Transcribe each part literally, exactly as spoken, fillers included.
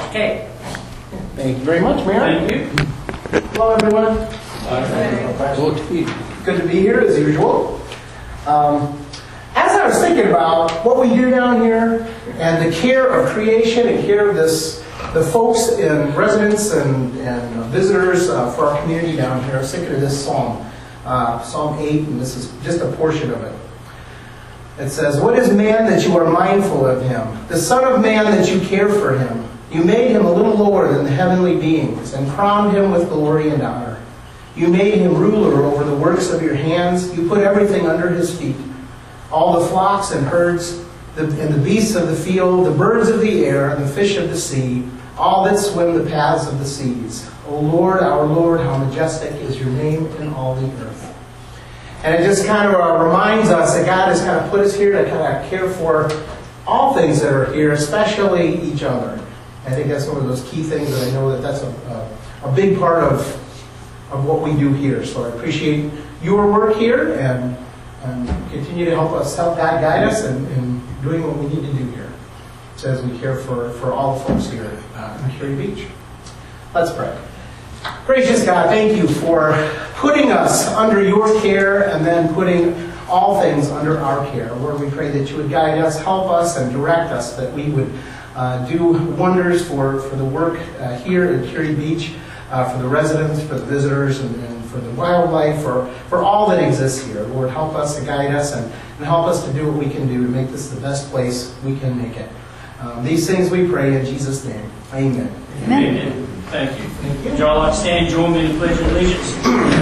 Okay. Thank you very much, Mayor. Thank you. Hello, everyone. Hi. Good to be here, as usual. Um, as I was thinking about what we do down here and the care of creation and care of this, the folks and residents and, and visitors uh, for our community down here, I was thinking of this psalm, uh, Psalm eight, and this is just a portion of it. It says, "What is man that you are mindful of him? The son of man that you care for him? You made him a little lower than the heavenly beings and crowned him with glory and honor. You made him ruler over the works of your hands. You put everything under his feet. All the flocks and herds, the, and the beasts of the field, the birds of the air, and the fish of the sea, all that swim the paths of the seas. O Lord, our Lord, how majestic is your name in all the earth." And it just kind of uh, reminds us that God has kind of put us here to kind of care for all things that are here, especially each other. I think that's one of those key things that I know that that's a, a, a big part of, of what we do here. So I appreciate your work here and, and continue to help us, help God guide us in, in doing what we need to do here. So as we care for, for all the folks here uh, in Curie Beach. Let's pray. Gracious God, thank you for putting us under your care and then putting all things under our care. Lord, we pray that you would guide us, help us, and direct us, that we would uh, do wonders for, for the work uh, here in Curie Beach, uh, for the residents, for the visitors, and, and for the wildlife, for, for all that exists here. Lord, help us and guide us and, and help us to do what we can do to make this the best place we can make it. Um, these things we pray in Jesus' name. Amen. Amen. Amen. Thank you. Thank you. Would y'all like to stand and join me in the Pledge of Allegiance?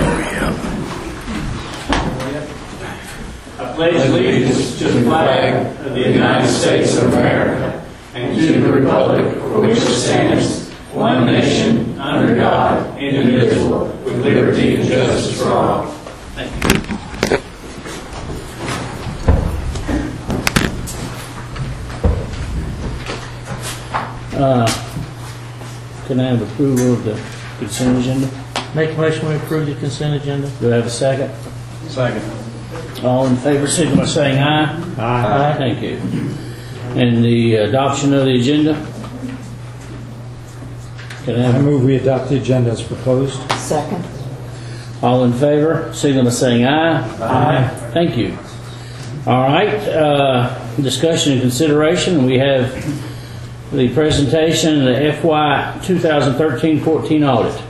I pledge allegiance to the flag of the United States of America and to the republic for which it stands, one nation, under God, indivisible, with liberty and justice for all. Thank you. Uh, Can I have approval of the consent agenda? Make a motion we approve the consent agenda. Do I have a second? Second. All in favor, signal by saying aye. Aye. Thank you. And the adoption of the agenda? Can I I have move we adopt the agenda as proposed. Second. all in favor, signal by saying aye. Aye. Thank you. All right. Uh, discussion and consideration. We have the presentation of the F Y twenty thirteen fourteen audit.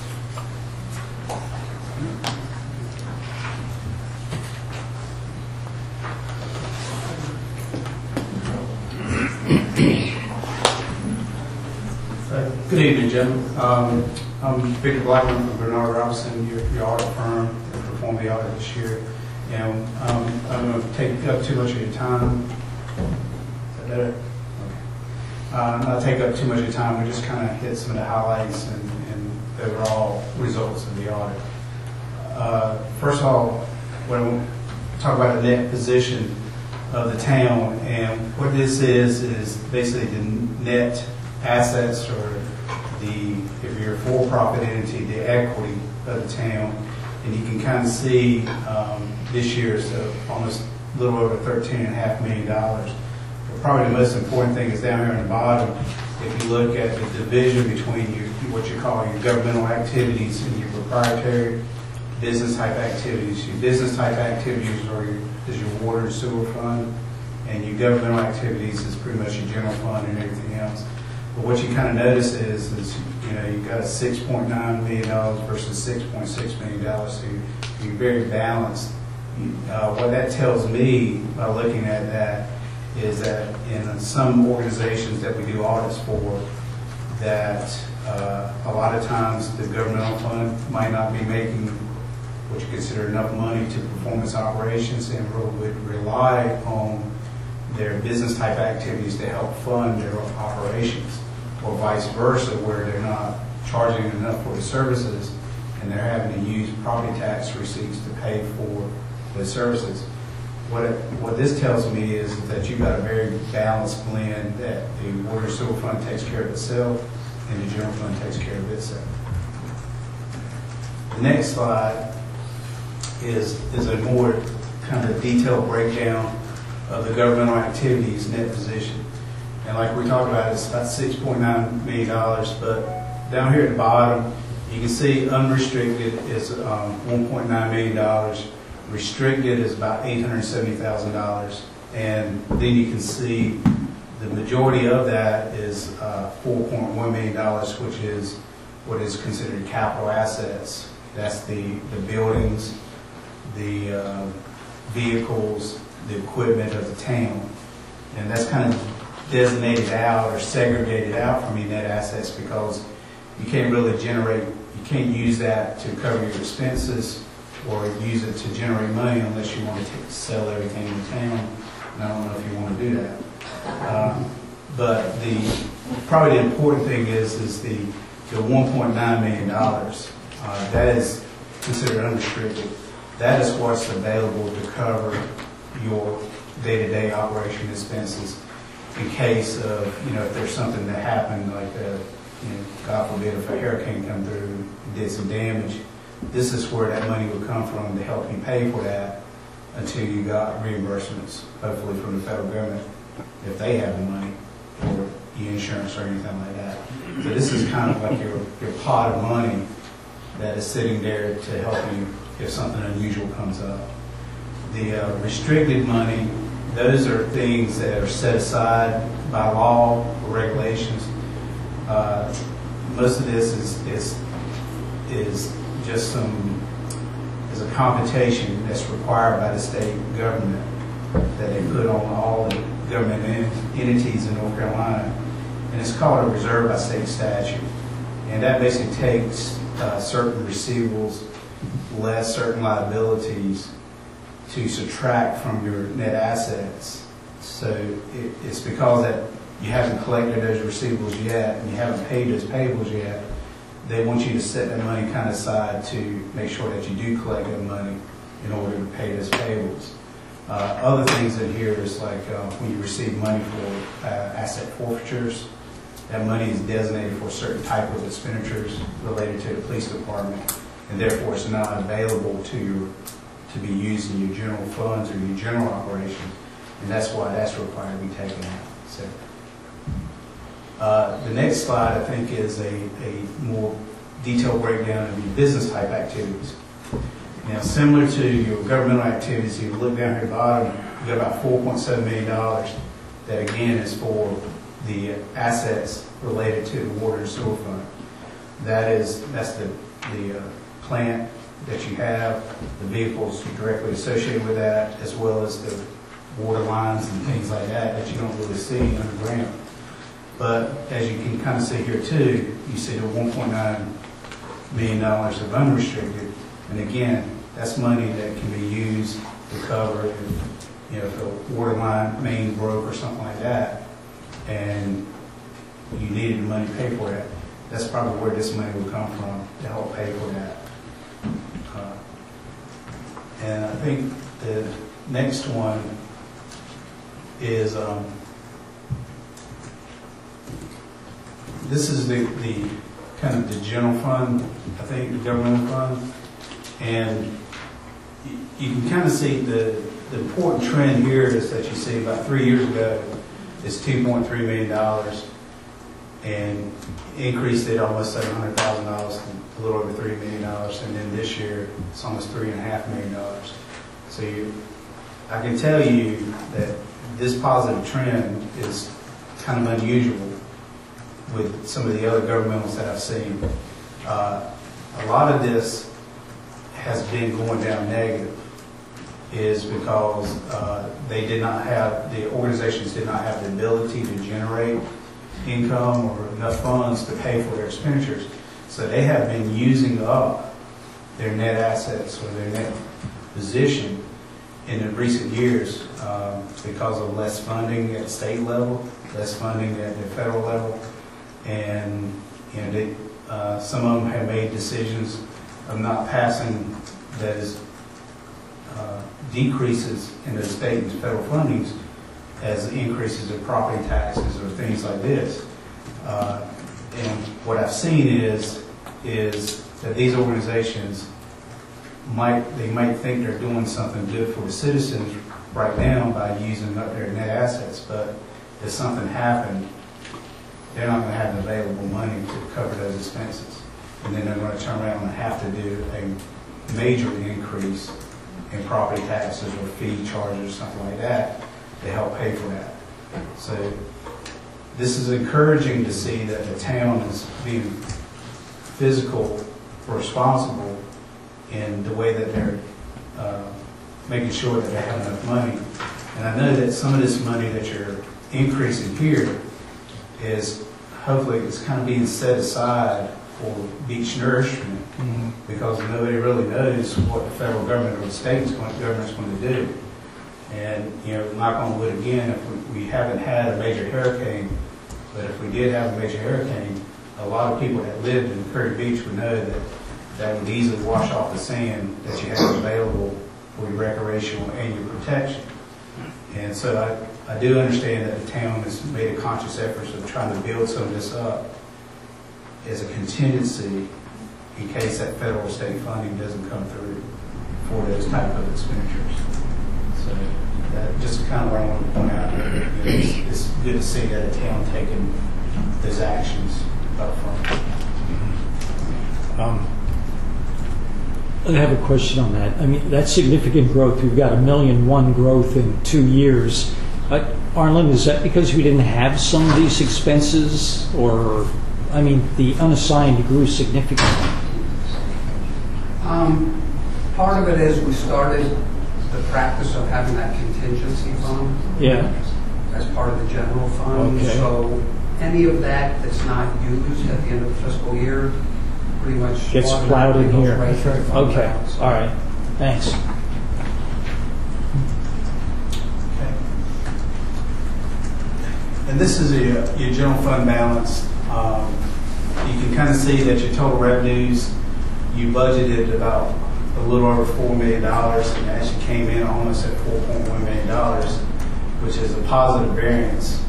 Good evening, Jim. Um, I'm Victor Blackman from Bernard Robinson, your, your audit firm that performed the audit this year. And um, I'm going to take up too much of your time. Is that better? Okay. Uh, not take up too much of your time. We just kind of hit some of the highlights and, and the overall results of the audit. Uh, first of all, when we talk about the net position of the town, and what this is is basically the net assets, or the, if you're a for-profit entity, the equity of the town. And you can kind of see um, this year's uh, almost a little over thirteen and a half million dollars. But probably the most important thing is down here on the bottom. If you look at the division between your, what you call your governmental activities and your proprietary business type activities. Your business type activities are your, is your water and sewer fund, and your governmental activities is pretty much your general fund and everything else. But what you kind of notice is, is you know, you've got a six point nine million dollars versus six point six million dollars, so you're, you're very balanced. Uh, what that tells me by looking at that is that in some organizations that we do audits for, that uh, a lot of times the governmental fund might not be making what you consider enough money to perform its operations, and would rely on their business type activities to help fund their operations, or vice versa, where they're not charging enough for the services and they're having to use property tax receipts to pay for the services. What it, what this tells me is that you've got a very balanced blend, that the water sewer fund takes care of itself and the general fund takes care of itself. The next slide is, is a more kind of detailed breakdown of the governmental activities net position. And like we talked about, it's about six point nine million dollars, but down here at the bottom, you can see unrestricted is um, one point nine million dollars. Restricted is about eight hundred seventy thousand dollars. And then you can see the majority of that is uh, four point one million dollars, which is what is considered capital assets. That's the, the buildings, the uh, vehicles, the equipment of the town. And that's kind of designated out or segregated out from your net assets because you can't really generate, you can't use that to cover your expenses or use it to generate money unless you want to take, sell everything in town. And I don't know if you want to do that. Um, but the probably the important thing is is the the one point nine million dollars. Uh, that is considered unrestricted. That is what's available to cover your day-to-day operation expenses in case of, you know, if there's something that happened, like, a, you know, God forbid, if a hurricane come through and did some damage, this is where that money would come from to help you pay for that until you got reimbursements, hopefully from the federal government, if they have the money, or your insurance or anything like that. So this is kind of like your, your pot of money that is sitting there to help you if something unusual comes up. The uh, restricted money, those are things that are set aside by law or regulations. Uh, most of this is, is, is just some, is a computation that's required by the state government that they put on all the government entities in North Carolina. And it's called a reserve by state statute. And that basically takes uh, certain receivables, less certain liabilities, to subtract from your net assets. So it, it's because that you haven't collected those receivables yet and you haven't paid those payables yet, they want you to set that money kind of aside to make sure that you do collect that money in order to pay those payables. Uh, other things in here is like uh, when you receive money for uh, asset forfeitures, that money is designated for a certain type of expenditures related to the police department, and therefore it's not available to your, to be used in your general funds or your general operations, and that's why that's required to be taken out. So, uh, the next slide I think is a, a more detailed breakdown of your business type activities. Now, similar to your governmental activities, you look down here at the bottom, you got about four point seven million dollars that again is for the assets related to the water and sewer fund. That is, that's the, the uh, plant that you have, the vehicles directly associated with that, as well as the water lines and things like that that you don't really see underground. But as you can kind of see here too, you see the one point nine million dollars of unrestricted, and again, that's money that can be used to cover, if, you know, if a water line main broke or something like that, and you needed the money to pay for that. That's probably where this money will come from to help pay for that. Uh, and I think the next one is um, this is the, the kind of the general fund, I think, the governmental fund, and you can kind of see the, the important trend here is that you see about three years ago it's two point three million dollars and increased it almost seven hundred thousand dollars to a little over three million dollars, and then this year it's almost three and a half million dollars. So you, I can tell you that this positive trend is kind of unusual with some of the other governmentals that I've seen. Uh, a lot of this has been going down negative is because uh, they did not have, the organizations did not have the ability to generate income or enough funds to pay for their expenditures. So they have been using up their net assets or their net position in the recent years um, because of less funding at state level, less funding at the federal level, and you know, they, uh, some of them have made decisions of not passing that is uh, decreases in the state and federal fundings as increases in property taxes or things like this. Uh, and what I've seen is is that these organizations might they might think they're doing something good for the citizens right now by using up their net assets, but if something happened, they're not going to have the available money to cover those expenses. And then they're going to turn around and have to do a major increase in property taxes or fee charges or something like that to help pay for that. So this is encouraging to see that the town is being physical, responsible in the way that they're uh, making sure that they have enough money. And I know that some of this money that you're increasing here is hopefully it's kind of being set aside for beach nourishment, mm-hmm. because nobody really knows what the federal government or the state government is going to do. And, you know, knock on wood again, if we, we haven't had a major hurricane, but if we did have a major hurricane, a lot of people that lived in Curry Beach would know that that would easily wash off the sand that you have available for your recreational and your protection. And so I, I do understand that the town has made a conscious effort of trying to build some of this up as a contingency in case that federal or state funding doesn't come through for those type of expenditures. So that just kind of what I want to point out. You know, it's, it's good to see that a town taking those actions up front. Um, I have a question on that. I mean, that's significant growth. We've got a million one growth in two years. Uh, Arlen, is that because we didn't have some of these expenses, or, I mean, the unassigned grew significantly? Um, part of it is we started the practice of having that contingency fund. Yeah. As part of the general fund. Okay. So any of that that's not used at the end of the fiscal year pretty much gets plowed in here. Right. Okay. Balance. All right. Thanks. Okay. And this is your, your general fund balance. Um, you can kind of see that your total revenues, you budgeted about a little over four million dollars, and actually came in almost at four point one million dollars, which is a positive variance.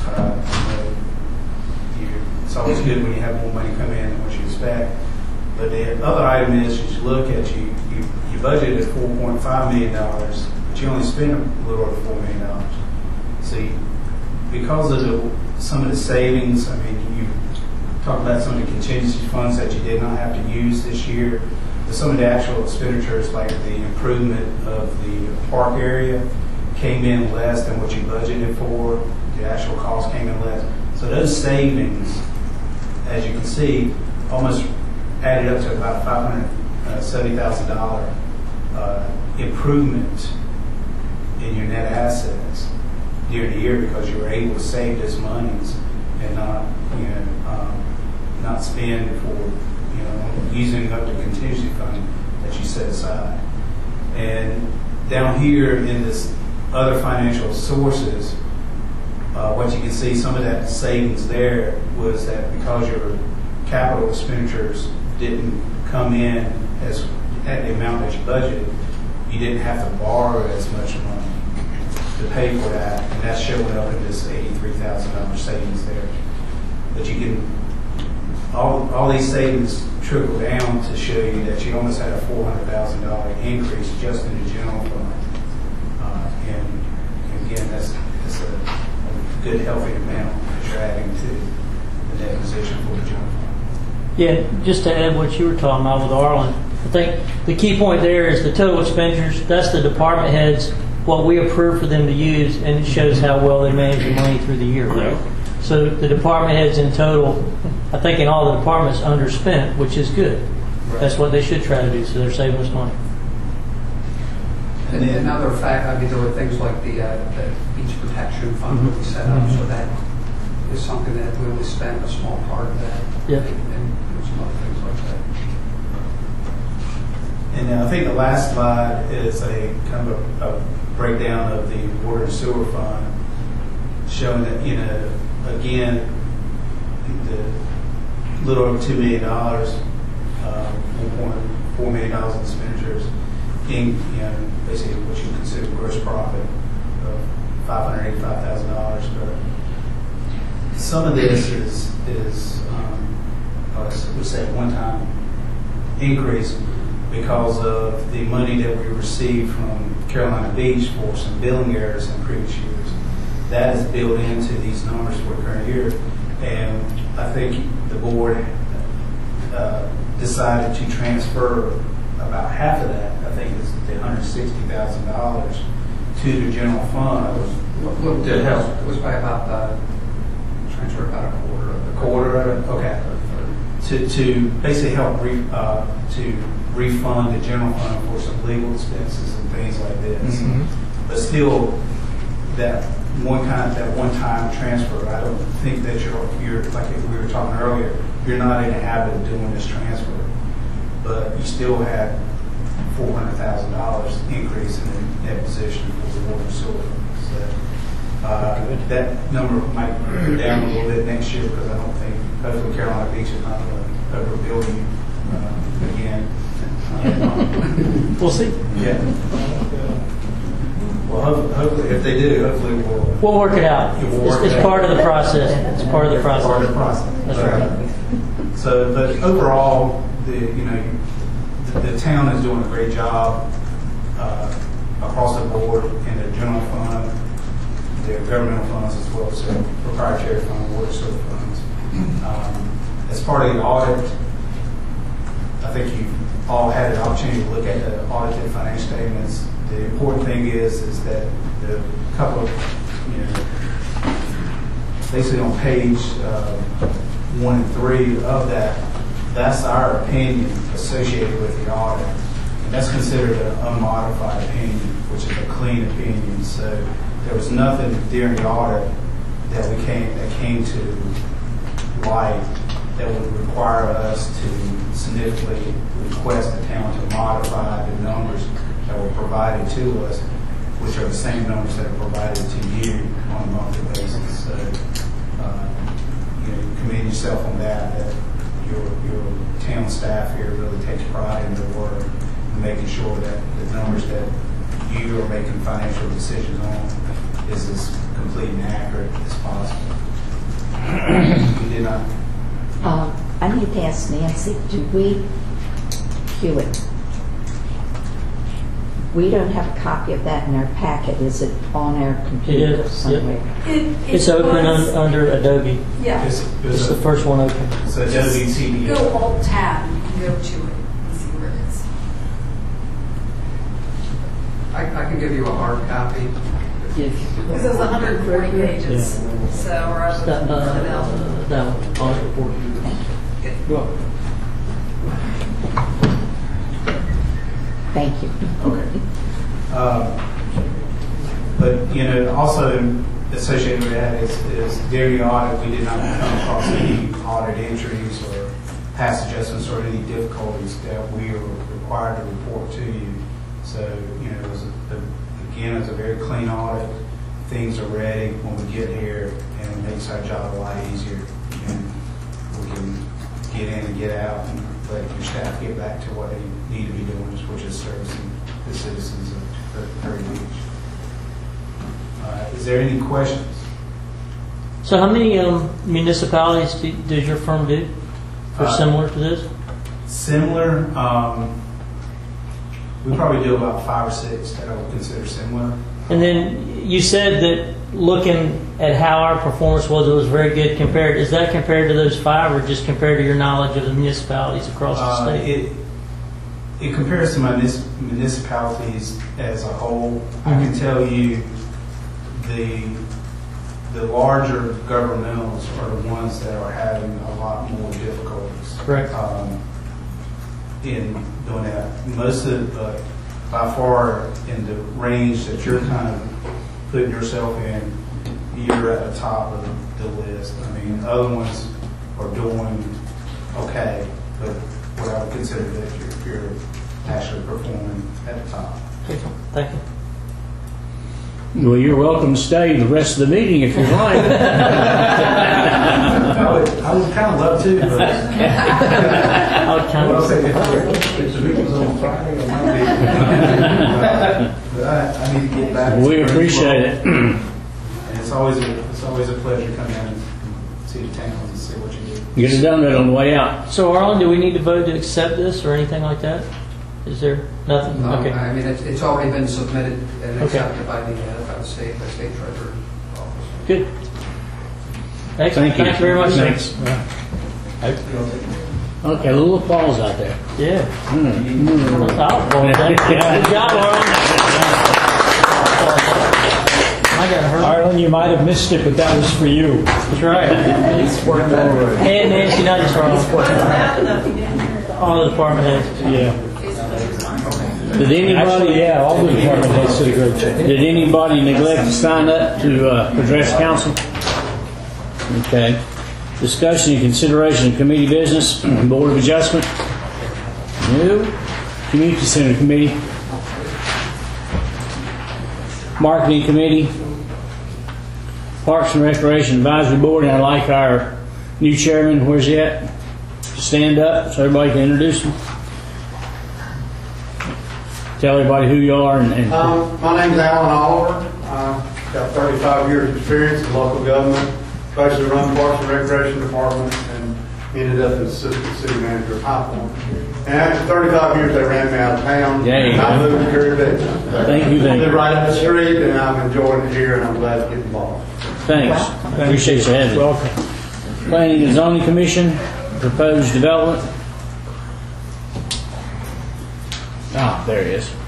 Uh, you know, you, it's always good when you have more money come in than what you expect. But the other item is, as you look at, you, you, you budgeted four point five million dollars, but you only spent a little over four million dollars. See, because of the, some of the savings, I mean, you talk about some of the contingency funds that you did not have to use this year. But some of the actual expenditures, like the improvement of the park area, came in less than what you budgeted for. The actual cost came in less. So those savings, as you can see, almost added up to about five hundred seventy thousand dollars uh, improvement in your net assets year to year, because you were able to save those monies and not, you know, um, not spend for, you know, using up the contingency fund that you set aside. And down here in this other financial sources, uh, what you can see, some of that savings there was that because your capital expenditures didn't come in as at the amount that you budgeted, you didn't have to borrow as much money to pay for that, and that's showing up in this eighty-three thousand dollars savings there. But you can, all, all these savings trickle down to show you that you almost had a four hundred thousand dollars increase just in the general fund. Uh, and, and again, that's, that's a, a good, healthy amount that you're adding to the net position for the general fund. Yeah, just to add what you were talking about with Arlen, I think the key point there is the total expenditures. That's the department heads, what we approve for them to use, and it shows how well they manage the money through the year. Right? So the department heads in total, I think in all the departments, underspent, which is good. Right. That's what they should try to do, so they're saving us money. And then another fact, I mean, there were things like the, uh, the beach protection fund mm-hmm. that we set up, mm-hmm. so that is something that we only spent a small part of that. Yep. And, and some other things like that. And uh, I think the last slide is a kind of a, a breakdown of the water and sewer fund, showing that, you know, again, the little over two million dollars, uh, one point four million dollars in expenditures, in, you know, basically what you consider gross profit of five hundred eighty-five thousand dollars. But some of this is is um, I would say one-time increase because of the money that we received from Carolina Beach for some billing errors in previous years. that is built into these numbers we're currently here. And I think the board uh, decided to transfer about half of that, I think it's the one hundred sixty thousand dollars, to the general fund. What, what To help. It was by about, uh, transfer about a quarter of the. A quarter of it? Okay. To, to basically help re, uh, to refund the general fund for some legal expenses and things like this. Mm-hmm. But still, that one kind, that one-time transfer, I don't think that you're, you're like we were talking earlier, you're not in the habit of doing this transfer. But you still had four hundred thousand dollars increase in that position for the water and sewer. So, uh, that number might go down a little bit next year because I don't think, hopefully Carolina Beach is not going to overbuild you uh, again. We'll see. Yeah. Well, ho- hopefully, if they do, hopefully we'll. We'll work it out. It will work It's, it's out. part of the process. It's part of the Part of process. the process. That's right. So, but overall, the, you know, the, the town is doing a great job uh, across the board in the general fund, their governmental funds as well as their proprietary fund, water sewer funds. Um, as part of the audit, I think you've all had an opportunity to look at the audited financial statements. The important thing is, is that the couple of, you know, basically on page uh, one and three of that, that's our opinion associated with the audit. And that's considered an unmodified opinion, which is a clean opinion. So there was nothing during the audit that we came, that came to light that would require us to significantly request the town to modify the numbers that were provided to us, which are the same numbers that are provided to you on a monthly basis. So, uh, you know, you commend yourself on that, that your, your town staff here really takes pride in their work and making sure that the numbers that you are making financial decisions on is as complete and accurate as possible. You did not. Um, I need to ask Nancy, do we, Hewitt, we don't have a copy of that in our packet. Is it on our computer It is, somewhere? yep. It, It's open un, under Adobe. Yeah. It's, It's it's the a, first one open. so Adobe C D. Go Alt Tab, you can go to it and see where it is. I, I can give you a hard copy. Because it's one hundred forty pages, so we're up That, to uh, Fidelity. that one, audit report. You're welcome. Thank you. Okay. Um, But, you know, also associated with that is, is during the audit, we did not come across any audit entries or past adjustments or any difficulties that we were required to report to you. So, you know, it was, a, again, it's a very clean audit. Things are ready when we get here, and it makes our job a lot easier. And we can get in and get out and let your staff get back to what they need to be doing, which is servicing the citizens of Prairie Beach. Uh, is there any questions? So how many um, municipalities do, does your firm do for Uh, similar to this? Similar, um, we probably do about five or six that I would consider similar. And then you said that looking at how our performance was, it was very good compared. Is that compared to those five, or just compared to your knowledge of the municipalities across the Uh, state? it, in comparison to munis- municipalities as a whole, I can tell you the the larger governmentals are the ones that are having a lot more difficulties. Correct. Um, in doing that, most of uh, by far in the range that you're kind of putting yourself in, you're at the top of the, the list. I mean, other ones are doing okay, but what I would consider that you're, you're actually performing at the top. Thank you. Well, you're welcome to stay the rest of the meeting if you like. I would, I would kind of love to, but I would kind well, I'll of, say if, if the meeting was on Friday, I might be. But I, I need to get back. We appreciate it. And it's always a, it's always a pleasure coming in and see the towns and see what you do. Get it done on the way out. so Arlen, do we need to vote to accept this or anything like that? Is there nothing? No, Okay. I mean, it's, it's already been submitted and Okay. accepted by the, uh, by the state, by the state treasurer office. Good. Excellent. Thank you. Thank you very much, sir. Thanks. Okay, a little applause out there. Yeah. Mm. Good job, Arlen. I got hurt. Arlen, you might have missed it, but that was for you. That's right. And Nancy, not just Arlen. All the department heads. Yeah. Did anybody, Actually, yeah, all the department heads did a great job. did anybody neglect to sign up to uh, address council? Okay. Discussion and consideration of committee business, Board of Adjustment. No. Community Center Committee. Marketing Committee. Parks and Recreation Advisory Board, and I'd like our new chairman, where's he at? To stand up so everybody can introduce him. Tell everybody who you are and, and Um, my name's Alan Oliver. I've got thirty-five years experience in local government, basically run Parks and Recreation Department, and ended up as Assistant City Manager of High Point. And after thirty-five years, they ran me out of town. There you I go. moved to Curry Beach. Thank you, thank I you. live right up the street, and I'm enjoying it here, and I'm glad to get involved. thanks. Appreciate you having me. Welcome. Planning and Zoning Commission, proposed development. Ah, there it is.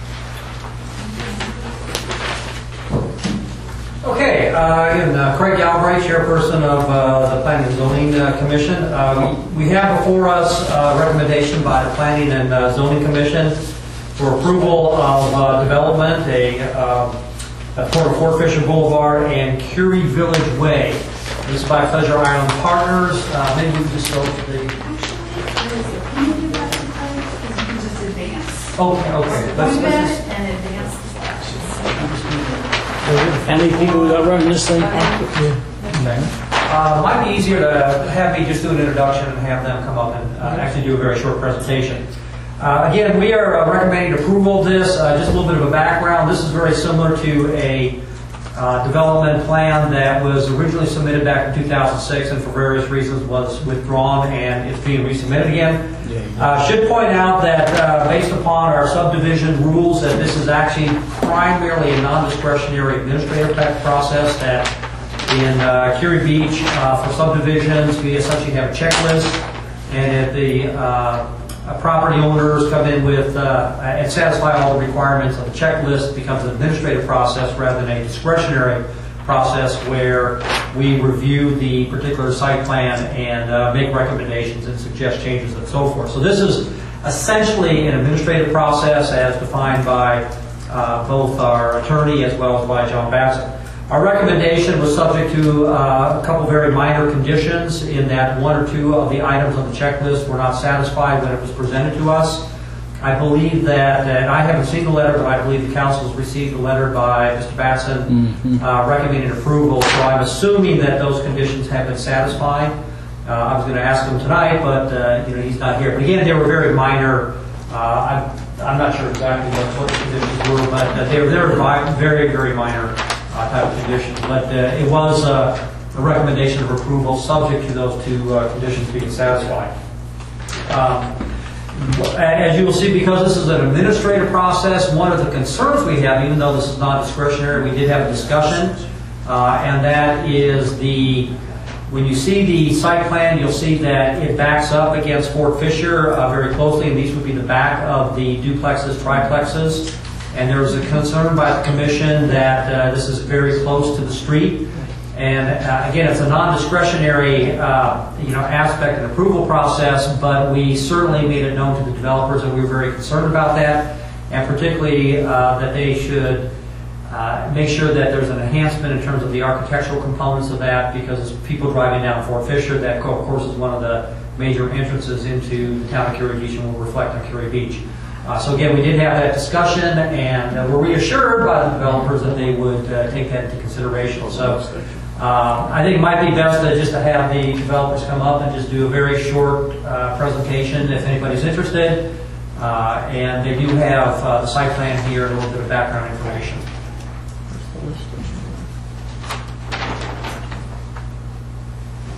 Okay, uh, again, uh, Craig Galbraith, Chairperson of uh, the Planning and Zoning uh, Commission. Uh, we we have before us a recommendation by the Planning and uh, Zoning Commission for approval of uh, development, a, uh, a corner of Fort Fisher Boulevard and Curie Village Way. This is by Pleasure Island Partners. Uh, maybe we can just go to the... Can you do that in time? Because you can just advance. Okay, okay. Let's, let's just, Appointment and advance the selection. How many people we got running this thing? Uh, might be easier to have me just do an introduction and have them come up and uh, actually do a very short presentation. Uh, again, we are uh, recommending approval of this. Uh, just a little bit of a background. This is very similar to a uh, development plan that was originally submitted back in two thousand six and for various reasons was withdrawn, and it's being resubmitted again. Uh, should point out that uh, based upon our subdivision rules, that this is actually primarily a non-discretionary administrative type process. That in uh, Curie Beach, uh, for subdivisions, we essentially have a checklist, and if the uh, uh, property owners come in with uh, and satisfy all the requirements of the checklist, it becomes an administrative process rather than a discretionary process where we review the particular site plan and uh, make recommendations and suggest changes and so forth. So this is essentially an administrative process as defined by uh, both our attorney as well as by John Batson. Our recommendation was subject to uh, a couple very minor conditions in that one or two of the items on the checklist were not satisfied when it was presented to us. I believe that, and I haven't seen the letter, but I believe the council has received a letter by Mister Batson Mm-hmm. uh, recommending approval, so I'm assuming that those conditions have been satisfied. Uh, I was going to ask him tonight, but uh, you know, he's not here. But again, they were very minor. Uh, I'm, I'm not sure exactly what, what the conditions were, but uh, they were, they were mi- very, very minor uh, type of conditions. But uh, it was uh, a recommendation of approval subject to those two uh, conditions being satisfied. Um, As you will see, because this is an administrative process, one of the concerns we have, even though this is not discretionary, we did have a discussion, uh, and that is the, when you see the site plan, you'll see that it backs up against Fort Fisher uh, very closely, and these would be the back of the duplexes, triplexes, and there was a concern by the commission that uh, this is very close to the street. And uh, again, it's a non-discretionary, uh, you know, aspect and approval process, but we certainly made it known to the developers that we were very concerned about that, and particularly uh, that they should uh, make sure that there's an enhancement in terms of the architectural components of that, because people driving down Fort Fisher, that of course is one of the major entrances into the town of Curie Beach and will reflect on Curie Beach. Uh, so again, we did have that discussion, and uh, we're reassured by the developers that they would uh, take that into consideration. So. Uh, I think it might be best to just to have the developers come up and just do a very short uh, presentation if anybody's interested. Uh, and they do have uh, the site plan here and a little bit of background information.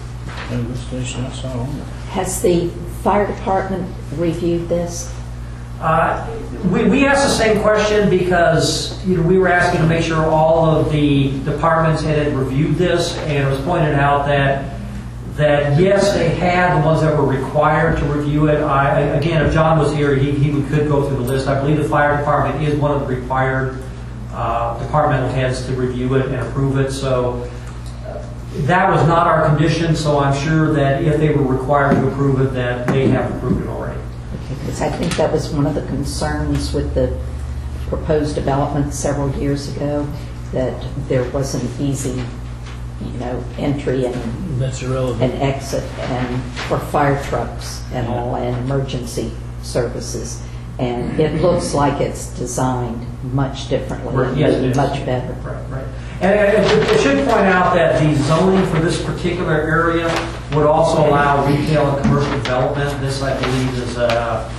Has Has the fire department reviewed this? Uh, we, we asked the same question because you know, we were asking to make sure all of the departments had reviewed this, and it was pointed out that that yes, they had the ones that were required to review it. I, again, if John was here, he, he could go through the list. I believe the fire department is one of the required uh, departmental heads to review it and approve it. So uh, that was not our condition, so I'm sure that if they were required to approve it, that they have approved it already. Because I think that was one of the concerns with the proposed development several years ago, that there wasn't easy, you know, entry and, That's irrelevant. and exit and for fire trucks and all, and emergency services. And it looks like it's designed much differently, Right, yes, it is. much better. Right, right. And I I should point out that the zoning for this particular area would also allow retail and commercial development. This, I believe, is a,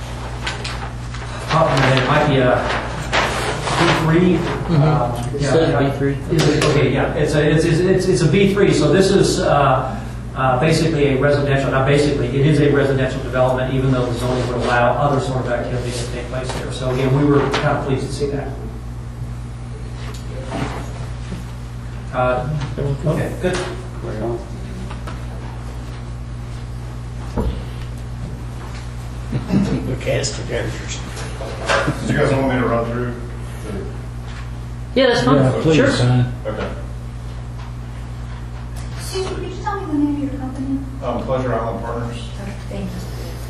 it might be a B three. It says B three. Is it, okay, yeah, it's a, it's, it's, it's a B three, so this is uh, uh, basically a residential, not basically, it is a residential development, even though the zoning would allow other sort of activities to take place there. So again, we were kind of pleased to see that. Uh, okay, good. We're cast for characters. Did you guys want me to run through? The... Yeah, that's fine. Yeah, please, Sure. sign. Okay. Excuse me, could you tell me the name of your company? Um, Pleasure Island Partners. Thank you.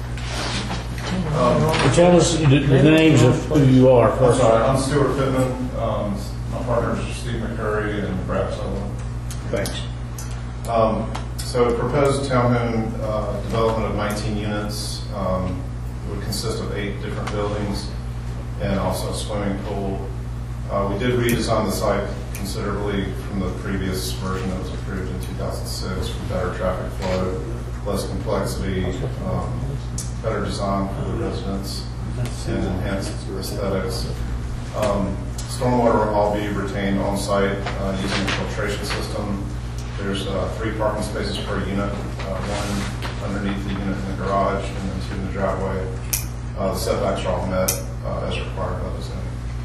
Um, Tell us the, the names of who you are I'm first. sorry, I'm Stuart Pittman. Um, my partners are Steve McCurry and Brad Sutherland. Thanks. Um, so proposed townhome uh, development of nineteen units. Um, it would consist of eight different buildings and also a swimming pool. Uh, we did redesign the site considerably from the previous version that was approved in two thousand six for better traffic flow, less complexity, um, better design for the residents, and enhanced aesthetics. Um, stormwater will all be retained on site uh, using a filtration system. There's uh, three parking spaces per unit, uh, one underneath the unit in the garage and then two in the driveway. Uh, the setbacks are all met uh, as required by the zoning.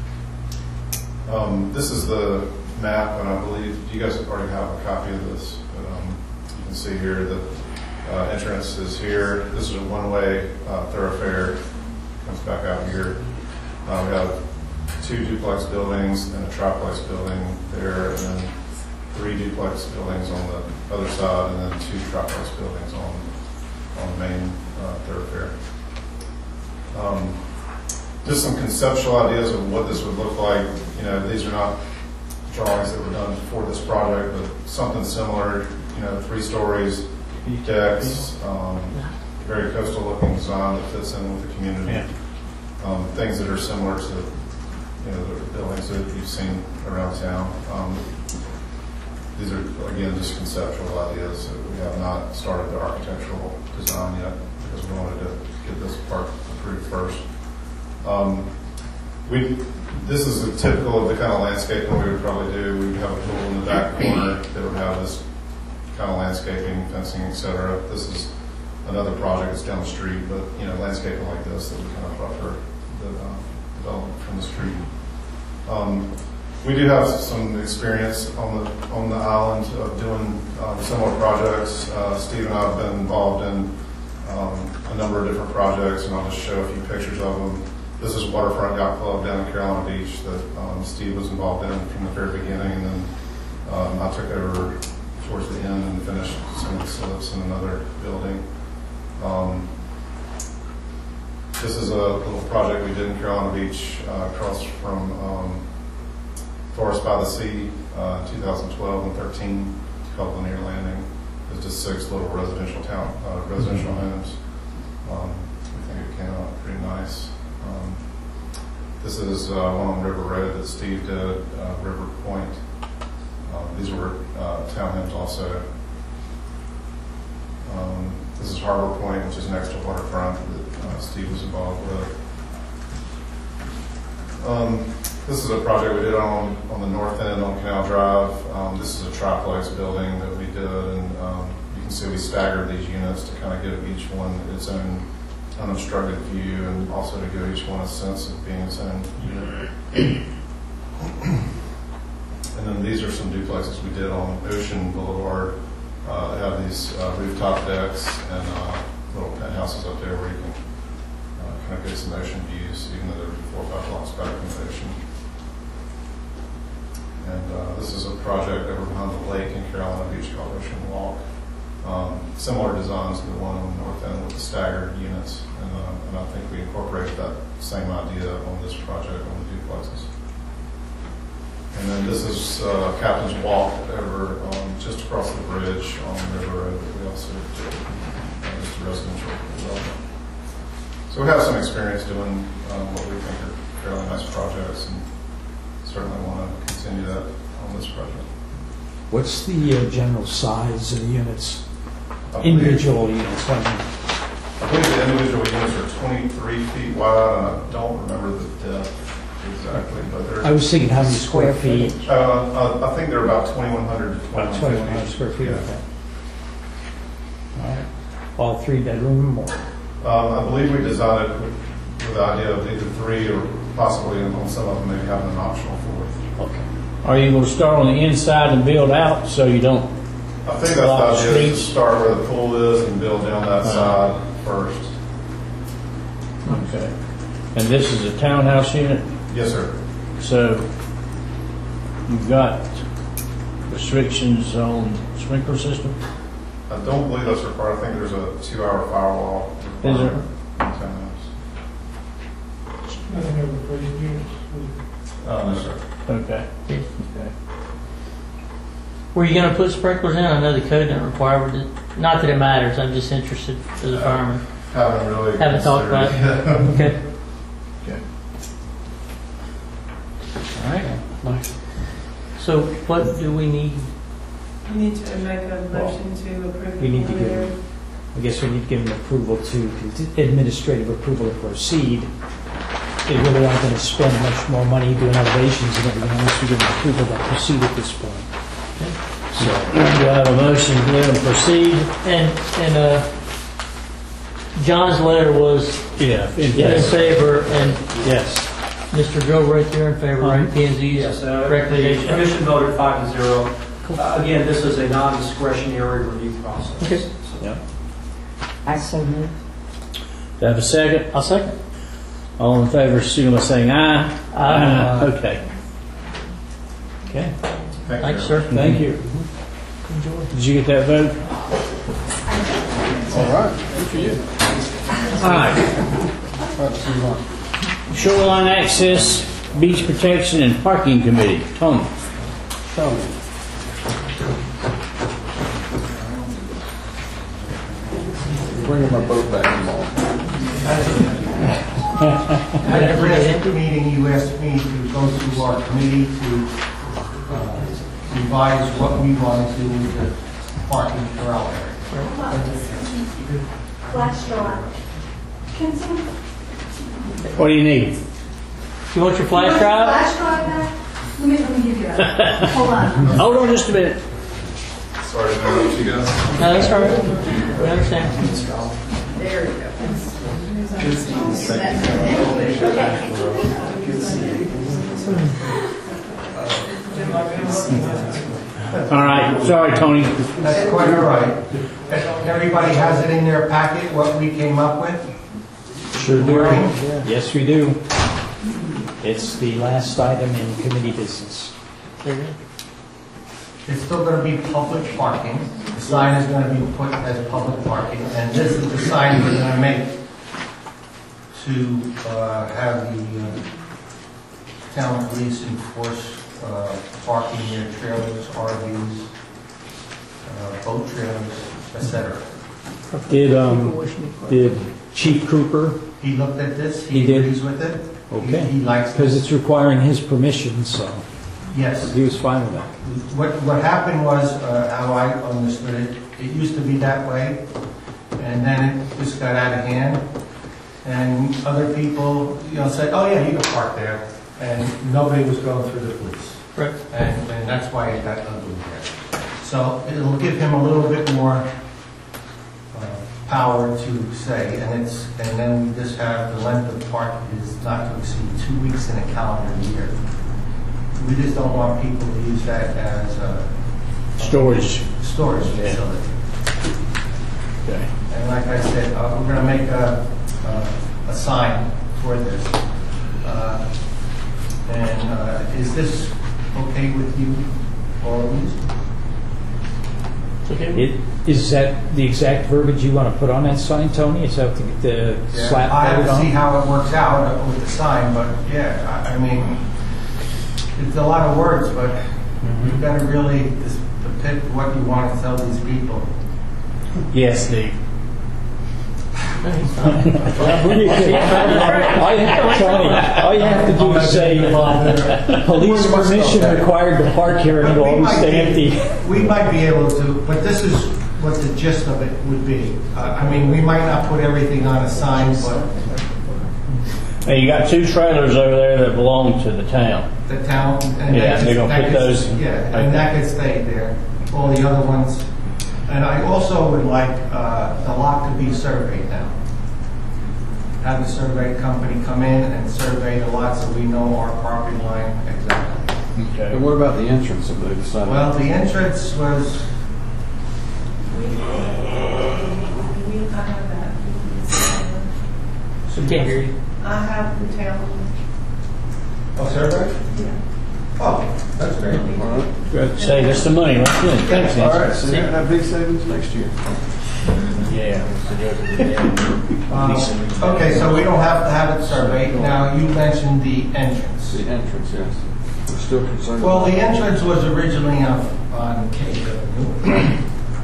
Um, this is the map, and I believe you guys already have a copy of this. But, um, you can see here the uh, entrance is here. This is a one-way uh, thoroughfare. Comes back out here. Uh, we have two duplex buildings and a triplex building there, and then three duplex buildings on the other side, and then two triplex buildings on on the main uh, thoroughfare. Um, just some conceptual ideas of what this would look like. You know, these are not drawings that were done for this project, but something similar. You know, three stories, decks, um, very coastal-looking design that fits in with the community. Um, things that are similar to, you know, the buildings that you've seen around town. Um, these are, again, just conceptual ideas. We have not started the architectural design yet because we wanted to get this part approved first. Um, we, this is a typical of the kind of landscaping we would probably do. We would have a pool in the back corner that would have this kind of landscaping, fencing, et cetera. This is another project that's down the street, but you know, landscaping like this that would kind of buffer the uh, development from the street. Um, we do have some experience on the on the island of doing um, similar projects. Uh, Steve and I have been involved in um, a number of different projects, and I'll just show a few pictures of them. This is Waterfront Yacht Club down in Carolina Beach that um, Steve was involved in from the very beginning, and then um, I took over towards the end and finished some of the slips in another building. Um, this is a little project we did in Carolina Beach uh, across from um, Forest by the Sea, uh, two thousand twelve and thirteen, called Lanier Landing. It's just six little residential town, uh, residential homes. Um, we think it came out pretty nice. Um, this is uh, one on River Road that Steve did, uh, River Point. Um, these were uh, townhomes also. Um, this is Harbor Point, which is next to Waterfront that uh, Steve was involved with. Um, this is a project we did on on the north end on Canal Drive. Um, this is a triplex building that we did, and um, you can see we staggered these units to kind of give each one its own unobstructed view, and also to give each one a sense of being its own unit. And then these are some duplexes we did on Ocean Boulevard. Uh, they have these uh, rooftop decks and uh, little penthouses up there where you can uh, kind of get some ocean views, even though they're four or five blocks back from the ocean. And uh, this is a project over behind the lake in Carolina Beach called Ocean Walk. Um, similar designs to the one on the north end with the staggered units, and, uh, and I think we incorporated that same idea on this project on the duplexes. And then this is uh, Captain's Walk over um, just across the bridge on River Road. We also did uh, just a residential development. So we have some experience doing um, what we think are fairly nice projects, and certainly want to continue that on this project. What's the uh, general size of the units? I believe- Individual units, I mean. I believe the individual units are twenty-three feet wide, and I don't remember the depth exactly, but they're. I was thinking how many square feet? Uh, uh, I think they're about twenty-one hundred to About twenty-one twenty-one hundred fifty. square feet, Yeah. okay. All right. All three bedroom or? Um, I believe we designed it with, with the idea of either three or possibly on some of them maybe having an optional fourth. Okay. Are you going to start on the inside and build out so you don't? I think that's block the idea, is to streets? start where the pool is and build down that side first. Okay. And this is a townhouse unit, Yes, sir. so you've got restrictions on sprinkler system? I don't believe that's required. I think there's a two-hour firewall. Is there? requirement in townhouse. Uh, no, sir. Okay. Okay. Were you going to put sprinklers in? I know the code doesn't require it. Not that it matters. I'm just interested as a fireman. Haven't really. Haven't talked about it. considered Okay. Okay. All right. Nice. So what do we need? You need to make a motion to approve. We need to give- preliminary. I guess we need to give them approval to, administrative approval to proceed. They really aren't going to spend much more money doing elevations and everything unless we give them approval to proceed at this point. So do I have a motion to let them proceed? And and uh, John's letter was Yeah. In in favor, and Yes. Mister Joe right there in favor, right? P and Z's Yes, uh, the recommendation. commission voted five to zero. Uh, Again, this is a non-discretionary review process. Okay. So- Yep. I so move. Do I have a second? I'll second. All in favor, signal by saying aye. Aye. Okay. Okay. Thank Thanks, you. sir. Thank you. Did you get that vote? All right, good for you. All right. Let's move on. Shoreline Access, Beach Protection, and Parking Committee. Tony. Tony. Bringing my boat back tomorrow. At the last meeting, you asked me to go through our committee to uh, revise what we want to do with the parking corral area. Flash drive. Can someone? What do you need? You want your You flash want drive? Flash drive back? Let me, let me give you that. Hold on. Hold on just a minute. Sorry to interrupt you guys. No, that's all right. We understand. There you go. All right. Sorry, Tony. That's quite all right. Everybody has it in their packet, what we came up with? Sure do. Wording? Yes, we do. It's the last item in committee business. It's still going to be public parking. The sign is going to be put as public parking, and this is the sign we're going to make to uh, have the uh, town police enforce uh, parking near trailers, R Vs, uh, boat trailers, et cetera. Did, um, did Chief Cooper, He looked at this, He he did? agrees with it. He- okay, He likes because this. it's requiring his permission, so Yes. he was fine with that. What, what happened was, uh, how I understood it, it used to be that way, and then it just got out of hand. And other people, you know, said, oh yeah, you can park there, and nobody was going through the police. Right. And, and that's why it got ugly there. So it'll give him a little bit more uh, power to say, and it's, and then we just have the length of park is not to exceed two weeks in a calendar year. We just don't want people to use that as a Storage. storage Yeah. facility. Okay. And like I said, uh, we're going to make a, a, a sign for this. Uh, and uh, is this okay with you, or Okay. It, is that the exact verbiage you want to put on that sign, Tony? Is that the, the Yeah, slap I have voted to see on? how it works out with the sign, but yeah, I, I mean, it's a lot of words, but Mm-hmm. you've got to really just pick what you want to tell these people. Yes, Steve. all, you have, Tony, all you have to do is say, police permission required to park here and it'll We always might stay be- empty. We might be able to, but this is what the gist of it would be. Uh, I mean, we might not put everything on a sign, but Hey, you got two trailers over there that belong to the town. the town. And Yeah, that they're gonna that put could- those- Yeah, and that could stay there. All the other ones. And I also would like uh, the lot to be surveyed now. Have the survey company come in and survey the lot so we know our property line exactly. Okay. And what about the entrance if they decide? Well, the entrance was, We, we, I have that. So can't hear you. I have the town, oh, survey? yeah. Oh, that's great. All right. Save us the money, right? Good. Thanks, All Nancy. right, so you're gonna have big savings next year. Yeah. Um, Okay, so we don't have to have it surveyed. Now, you mentioned the entrance. The entrance, yes. We're still concerned. Well, about the entrance was originally on, on Cape Avenue.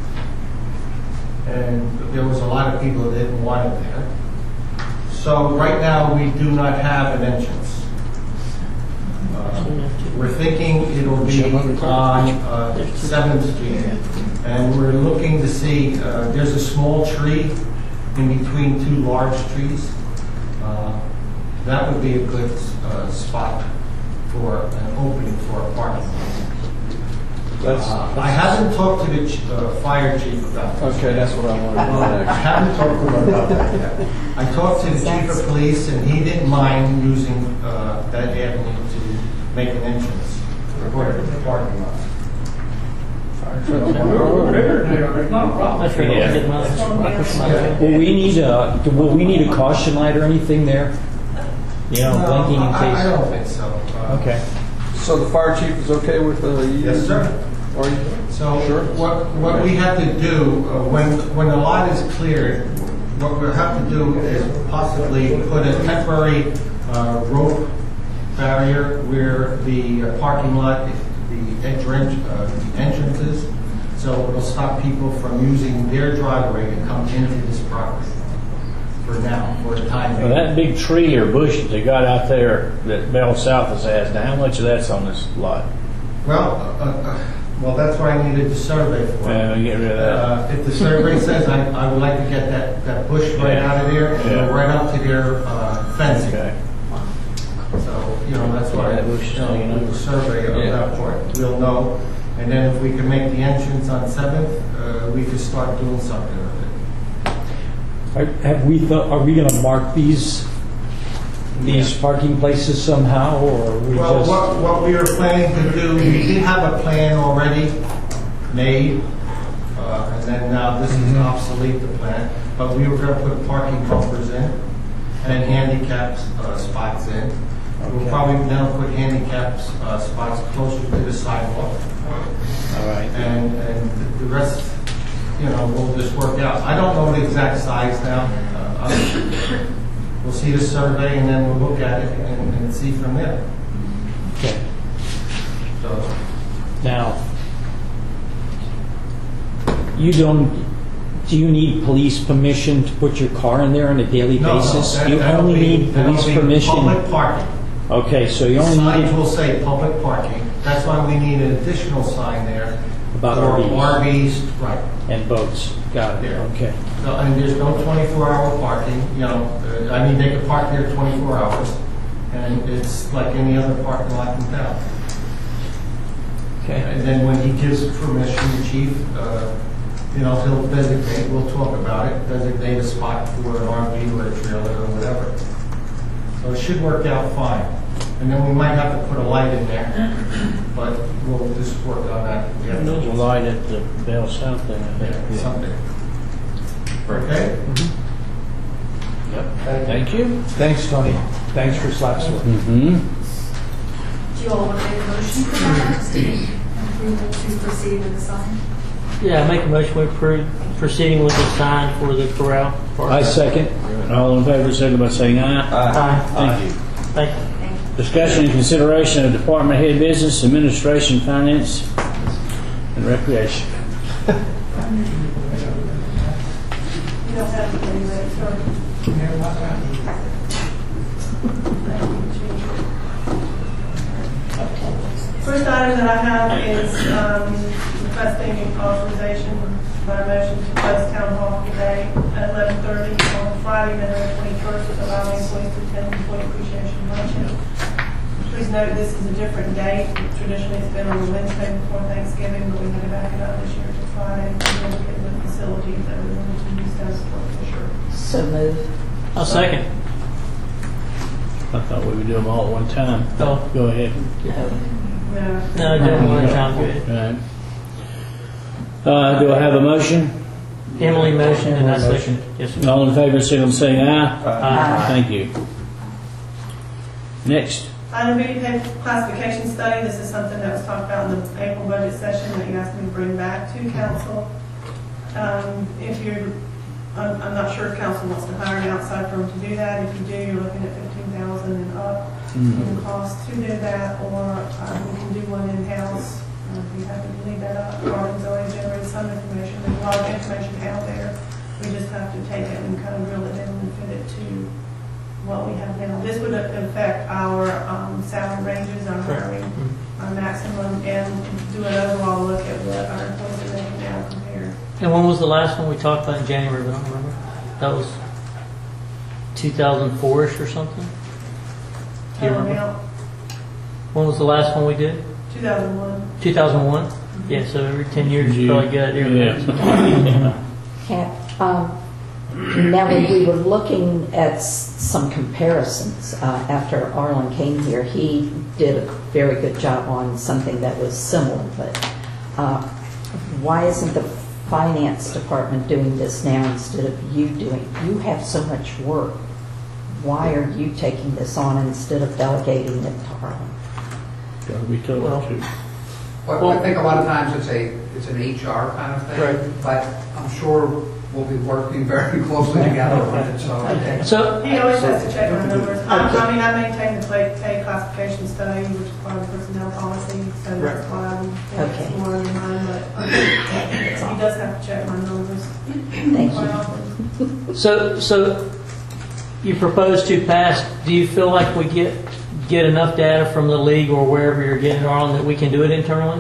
And there was a lot of people that didn't want it there. So right now, we do not have an entrance. Uh, We're thinking it'll be on uh, seventh Street. And we're looking to see, uh, there's a small tree in between two large trees. Uh, That would be a good uh, spot for an opening for a parking lot. That's, Uh, I haven't talked to the ch- uh, fire chief about this. okay, that's what I wanted to know I next. haven't talked to him about that yet. I talked to the chief of police, and he didn't mind using uh, that avenue to make an entrance for the parking lot. That's right. Yeah. Get my- Will we need a, will we need a caution light or anything there? You know, No, blinking in I I case? don't think so. Uh, Okay. So the fire chief is okay with uh, you? Yes, sir. Are you? So Sure. what, what we have to do, uh, when, when the lot is cleared, what we'll have to do is possibly put a temporary uh, rope barrier where the uh, parking lot, the entrance, uh, the entrances, so it'll stop people from using their driveway to come into this property for now, for the time Well, being. that big tree or bush that they got out there that Bell South has asked, now how much of that's on this lot? Well, uh, uh, well, that's why I needed the survey for. Uh, get rid of that. Uh, If the survey says, I, I would like to get that, that bush right Yeah. out of there and Yeah. go right up to their uh, fencing. Okay. So, you know, that's why, Yeah, that bush is you know, hanging we'll over. survey of Yeah. that part. We'll know. And then if we can make the entrance on Seventh, uh, we could start doing something with it. Are- Have we thought, are we going to mark these, these parking places somehow, or are we Well, just? what, what we were planning to do, we did have a plan already made, uh, and then now this is obsolete, the plan, but we were gonna put parking bumpers in and handicap uh, spots in. We'll Okay. probably now put handicap uh, spots closer to the sidewalk. All right. And, and the rest, you know, we'll just work out. I don't know the exact size now. Uh, I'll- We'll see the survey and then we'll look at it and, and see from there. Okay. So, Now, you don't, do you need police permission to put your car in there on a daily no, no, basis? that- You that'll only be- need that'll police be permission? Public parking. Okay, so you only Signs need will say public parking. That's why we need an additional sign there. About for R Vs. R Vs, right. and boats. Got it, Yeah. okay. So, and there's no twenty-four hour parking, you know, uh, I mean, they can park there twenty-four hours, and it's like any other parking lot in town. Okay. And then when he gives permission, the chief, uh, you know, he'll designate, we'll talk about it, designate a spot for an R V or a trailer or whatever. So it should work out fine. And then we might have to put a light in there, but we'll just work on that. We have There's a to light at the Bell South thing, I think. yeah, someday. Okay? Yep. Thank you. Thanks, Tony. Thanks for Slapsville. Mm-hmm. Do you all want to make a motion for that? Approval to proceed with the sign? Yeah, I make a motion to approve proceeding with the sign for the corral. park. I second. All in favor, signal by saying aye. Aye. Thank you. Thank you. Discussion and consideration of department head business, administration, finance, and recreation. You don't have to do that, sorry. First item that I have is um, requesting authorization by motion to close town hall today at eleven thirty on Friday, November twenty-first, with allowing employees to attend employee appreciation luncheon. Please note this is a different date. Traditionally, it's been on the Wednesday before Thanksgiving, but we had to back it up this year to Friday to look at the facilities that we wanted to use those for, for sure. So move. I'll second. I thought we would do them all at one time. Oh. Go ahead. No. No, do it one time, good. All right. Uh, do I have a motion? Emily motion and I second. Yes, sir. All in favor, signal by saying aye. Aye. Thank you. Next. Item B, pay classification study. This is something that was talked about in the April budget session that you asked me to bring back to council. Um, if you're, I'm, I'm not sure if council wants to hire an outside firm to do that. If you do, you're looking at fifteen thousand and up in the cost to do that, or uh, we can do one in-house. Uh, if you happen to leave that up, Marvin's already generated some information. There's a lot of information out there. We just have to take it and kind of drill it down and fit it to what we have now. This would affect our um, salary ranges, our hiring, our maximum, and do an overall look at what our employees are making now compared. And when was the last one we talked about in January? But I don't remember. That was two thousand four-ish or something? Do you Total remember? amount, When was the last one we did? two thousand one. two thousand one? Yeah, so every ten years you probably get it. Yeah. Can't, um, Now, when we were looking at s- some comparisons uh, after Arlen came here, he did a very good job on something that was similar, but uh, why isn't the finance department doing this now instead of you doing? You have so much work. Why are you taking this on instead of delegating it to Arlen? Gotta be told Well, to. Well, I think a lot of times it's a, it's an H R kind of thing. Right. But I'm sure we'll be working very closely together on it, so. Okay. So, He always has to check my numbers. I I mean, I maintain the pay pay classification study, which is part of the personnel policy, so that's why I'm, Okay. it's more in mind, but um, he does have to check my numbers Thank quite you. often. so, so you propose to pass. Do you feel like we get get enough data from the league or wherever you're getting it on that we can do it internally?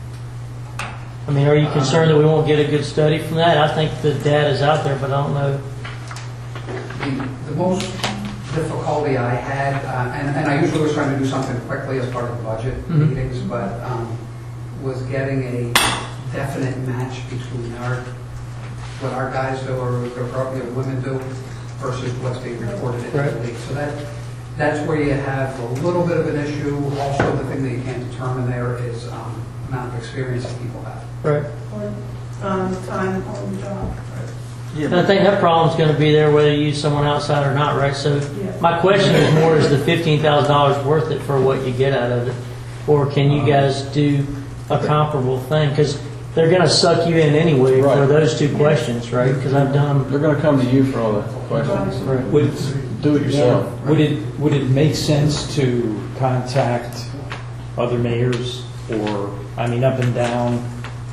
I mean, are you concerned that we won't get a good study from that? I think the data's out there, but I don't know. The, the most difficulty I had, uh, and, and I usually was trying to do something quickly as part of the budget Mhm. meetings, but um, was getting a definite match between our what our guys do or the appropriate women do versus what's being reported in Right. the league. So that that's where you have a little bit of an issue. Also, the thing that you can't determine there is um, amount of experience that people have. Right. Or um, time on the job. And I think that problem's going to be there whether you use someone outside or not, right? So Yeah. my question is more, is the fifteen thousand dollars worth it for what you get out of it? Or can you guys do a comparable thing? Because they're going to suck you in anyway for Right. those two questions, right? Because I've done They're gonna come to you for all the questions. Would, Do it yourself. would it, would it make sense to contact other mayors or, I mean, up and down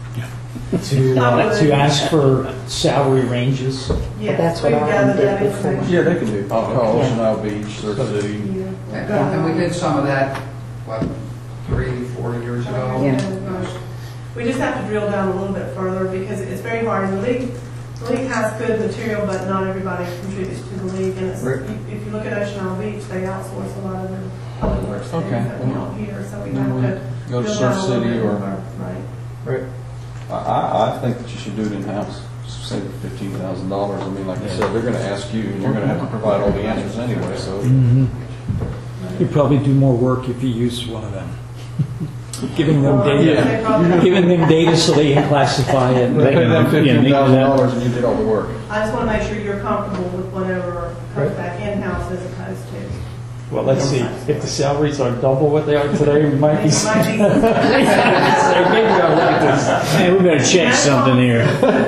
to, uh, to ask for salary ranges? Yes, That's what we've Arlen gathered did that before. information. Yeah, they can do. I'll call Yeah. Chanel Beach, Circle City. Yeah. And, and we did some of that, what, three, four years ago? Yeah. We just have to drill down a little bit further because it's very hard. The league, the league has good material, but not everybody contributes to the league. And it's, Right. if you look at Ocean Isle Beach, they outsource a lot of their public works things Okay. that we don't here, so we Then have we to go to drill Surf down a little City bit or- more, right. Right. I, I I think that you should do it in-house, save fifteen thousand dollars. I mean, like you said, they're gonna ask you, and you're gonna have to provide all the answers anyway, so. You'd probably do more work if you used one of them. Giving them data, Yeah. giving them data so they can classify it. They pay them Yeah, fifteen make thousand that- dollars and you did all the work. I just want to make sure you're comfortable with whatever comes back in-house as opposed to. Well, let's see, if the salaries are double what they are today, we might be. It might be- So maybe I'll look at this. Hey, we better check something here.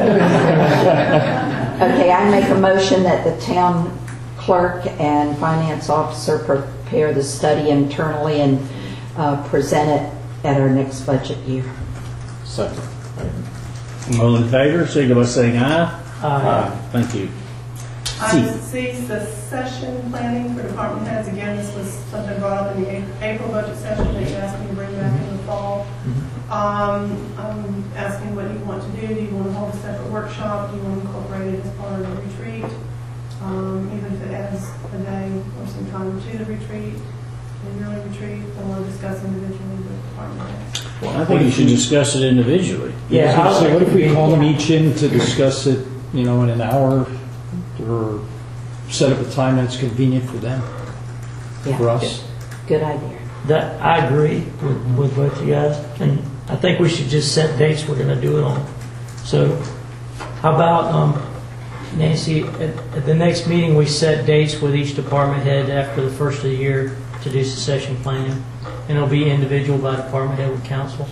Okay, I make a motion that the town clerk and finance officer prepare the study internally and uh, present it at our next budget year. Second. All in favor, signal by saying aye. Uh, Thank you. Item C is the session planning for department heads. Again, this was something brought up in the A- April budget session that you asked me to bring back in the fall. Um, I'm asking what you want to do. Do you want to hold a separate workshop? Do you want to incorporate it as part of the retreat? Um, even if it adds a day or some time to the retreat, the yearly retreat, or discuss individually with department heads. I think you should discuss it individually. Yeah, I was gonna say, what if we call them each in to discuss it, you know, in an hour, or set up a time that's convenient for them, Yeah, for us? Good idea. That, I agree with, with both you guys, and I think we should just set dates we're gonna do it on. So, how about, um, Nancy, at, at the next meeting, we set dates with each department head after the first of the year to do succession planning, and it'll be individual by department head with council.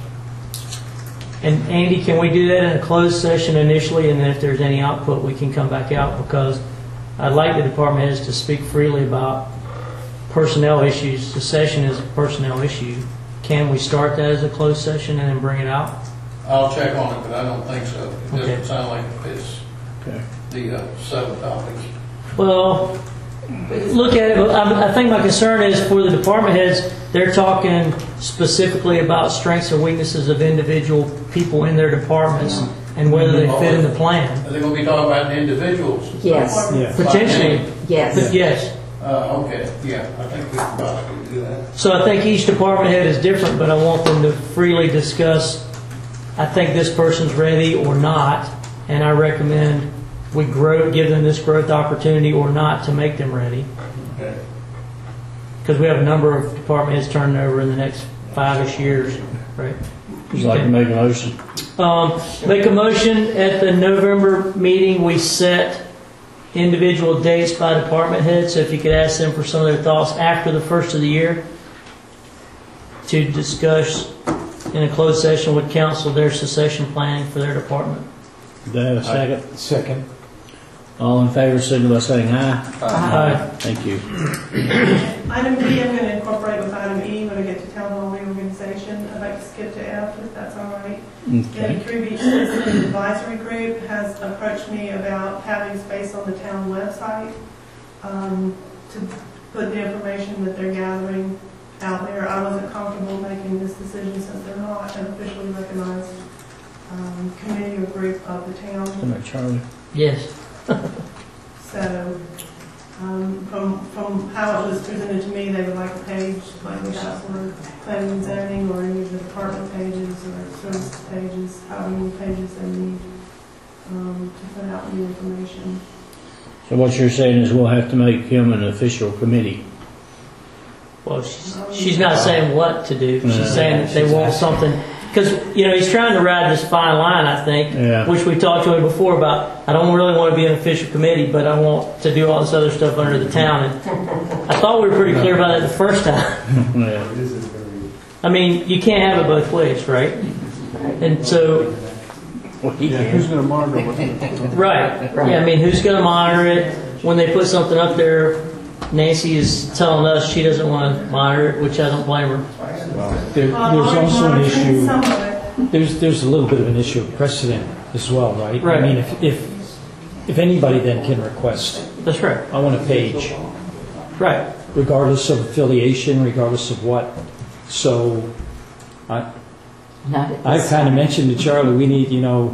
And Andy, can we do that in a closed session initially, and then if there's any output, we can come back out, because I'd like the department heads to speak freely about personnel issues. The session is a personnel issue. Can we start that as a closed session and then bring it out? I'll check on it, but I don't think so. It Okay. doesn't sound like it fits Okay. the uh, seven topics. Well, look at it. I I think my concern is for the department heads, they're talking specifically about strengths and weaknesses of individual people in their departments and whether they fit in the plan. Are they going to be talking about the individuals? Yes, Yeah. Potentially, yes. but yes. Uh, okay, yeah, I think we can probably do that. So I think each department head is different, but I want them to freely discuss, I think this person's ready or not, and I recommend we grow, give them this growth opportunity or not to make them ready. Okay. Because we have a number of department heads turning over in the next five-ish years, right? Would you like to make a motion? Um, make a motion at the November meeting, we set individual dates by department head, so if you could ask them for some of their thoughts after the first of the year to discuss in a closed session with council their succession planning for their department. Do I have a second? Second. All in favor, signal by saying aye. Aye. Thank you. Item B, I'm going to incorporate with item E when I get to town hall reorganization. I'd like to skip to F, if that's all right. Okay. The Tree Beach Citizen Advisory Group has approached me about having space on the town website um, to put the information that they're gathering out there. I wasn't comfortable making this decision since they're not an officially recognized um, committee or group of the town. Come on, Charlie. Yes. So, um, from, from how it was presented to me, they would like a page like we have for planning and zoning, or any of the department pages or service pages, however many pages they need um, to put out new information. So what you're saying is we'll have to make him an official committee. Well, she's, she's not saying what to do. She's No, saying that they she's want asking. something. Because, you know, he's trying to ride this fine line, I think, Yeah. which we talked to him before about, I don't really want to be an official committee, but I want to do all this other stuff under the town. And I thought we were pretty clear about that the first time. Yeah. I mean, you can't have it both ways, right? And so, Who's going to monitor what? right. Yeah, I mean, who's going to monitor it? When they put something up there, Nancy is telling us she doesn't want to monitor it, which I don't blame her. There, Uh, there's also an monitoring issue, Some of it. there's, there's a little bit of an issue of precedent as well, right? Right. I mean, if, if, if anybody then can request, That's right. I want a page, Right. regardless of affiliation, regardless of what. So, I, Not at I this kind of time. mentioned to Charlie, we need, you know,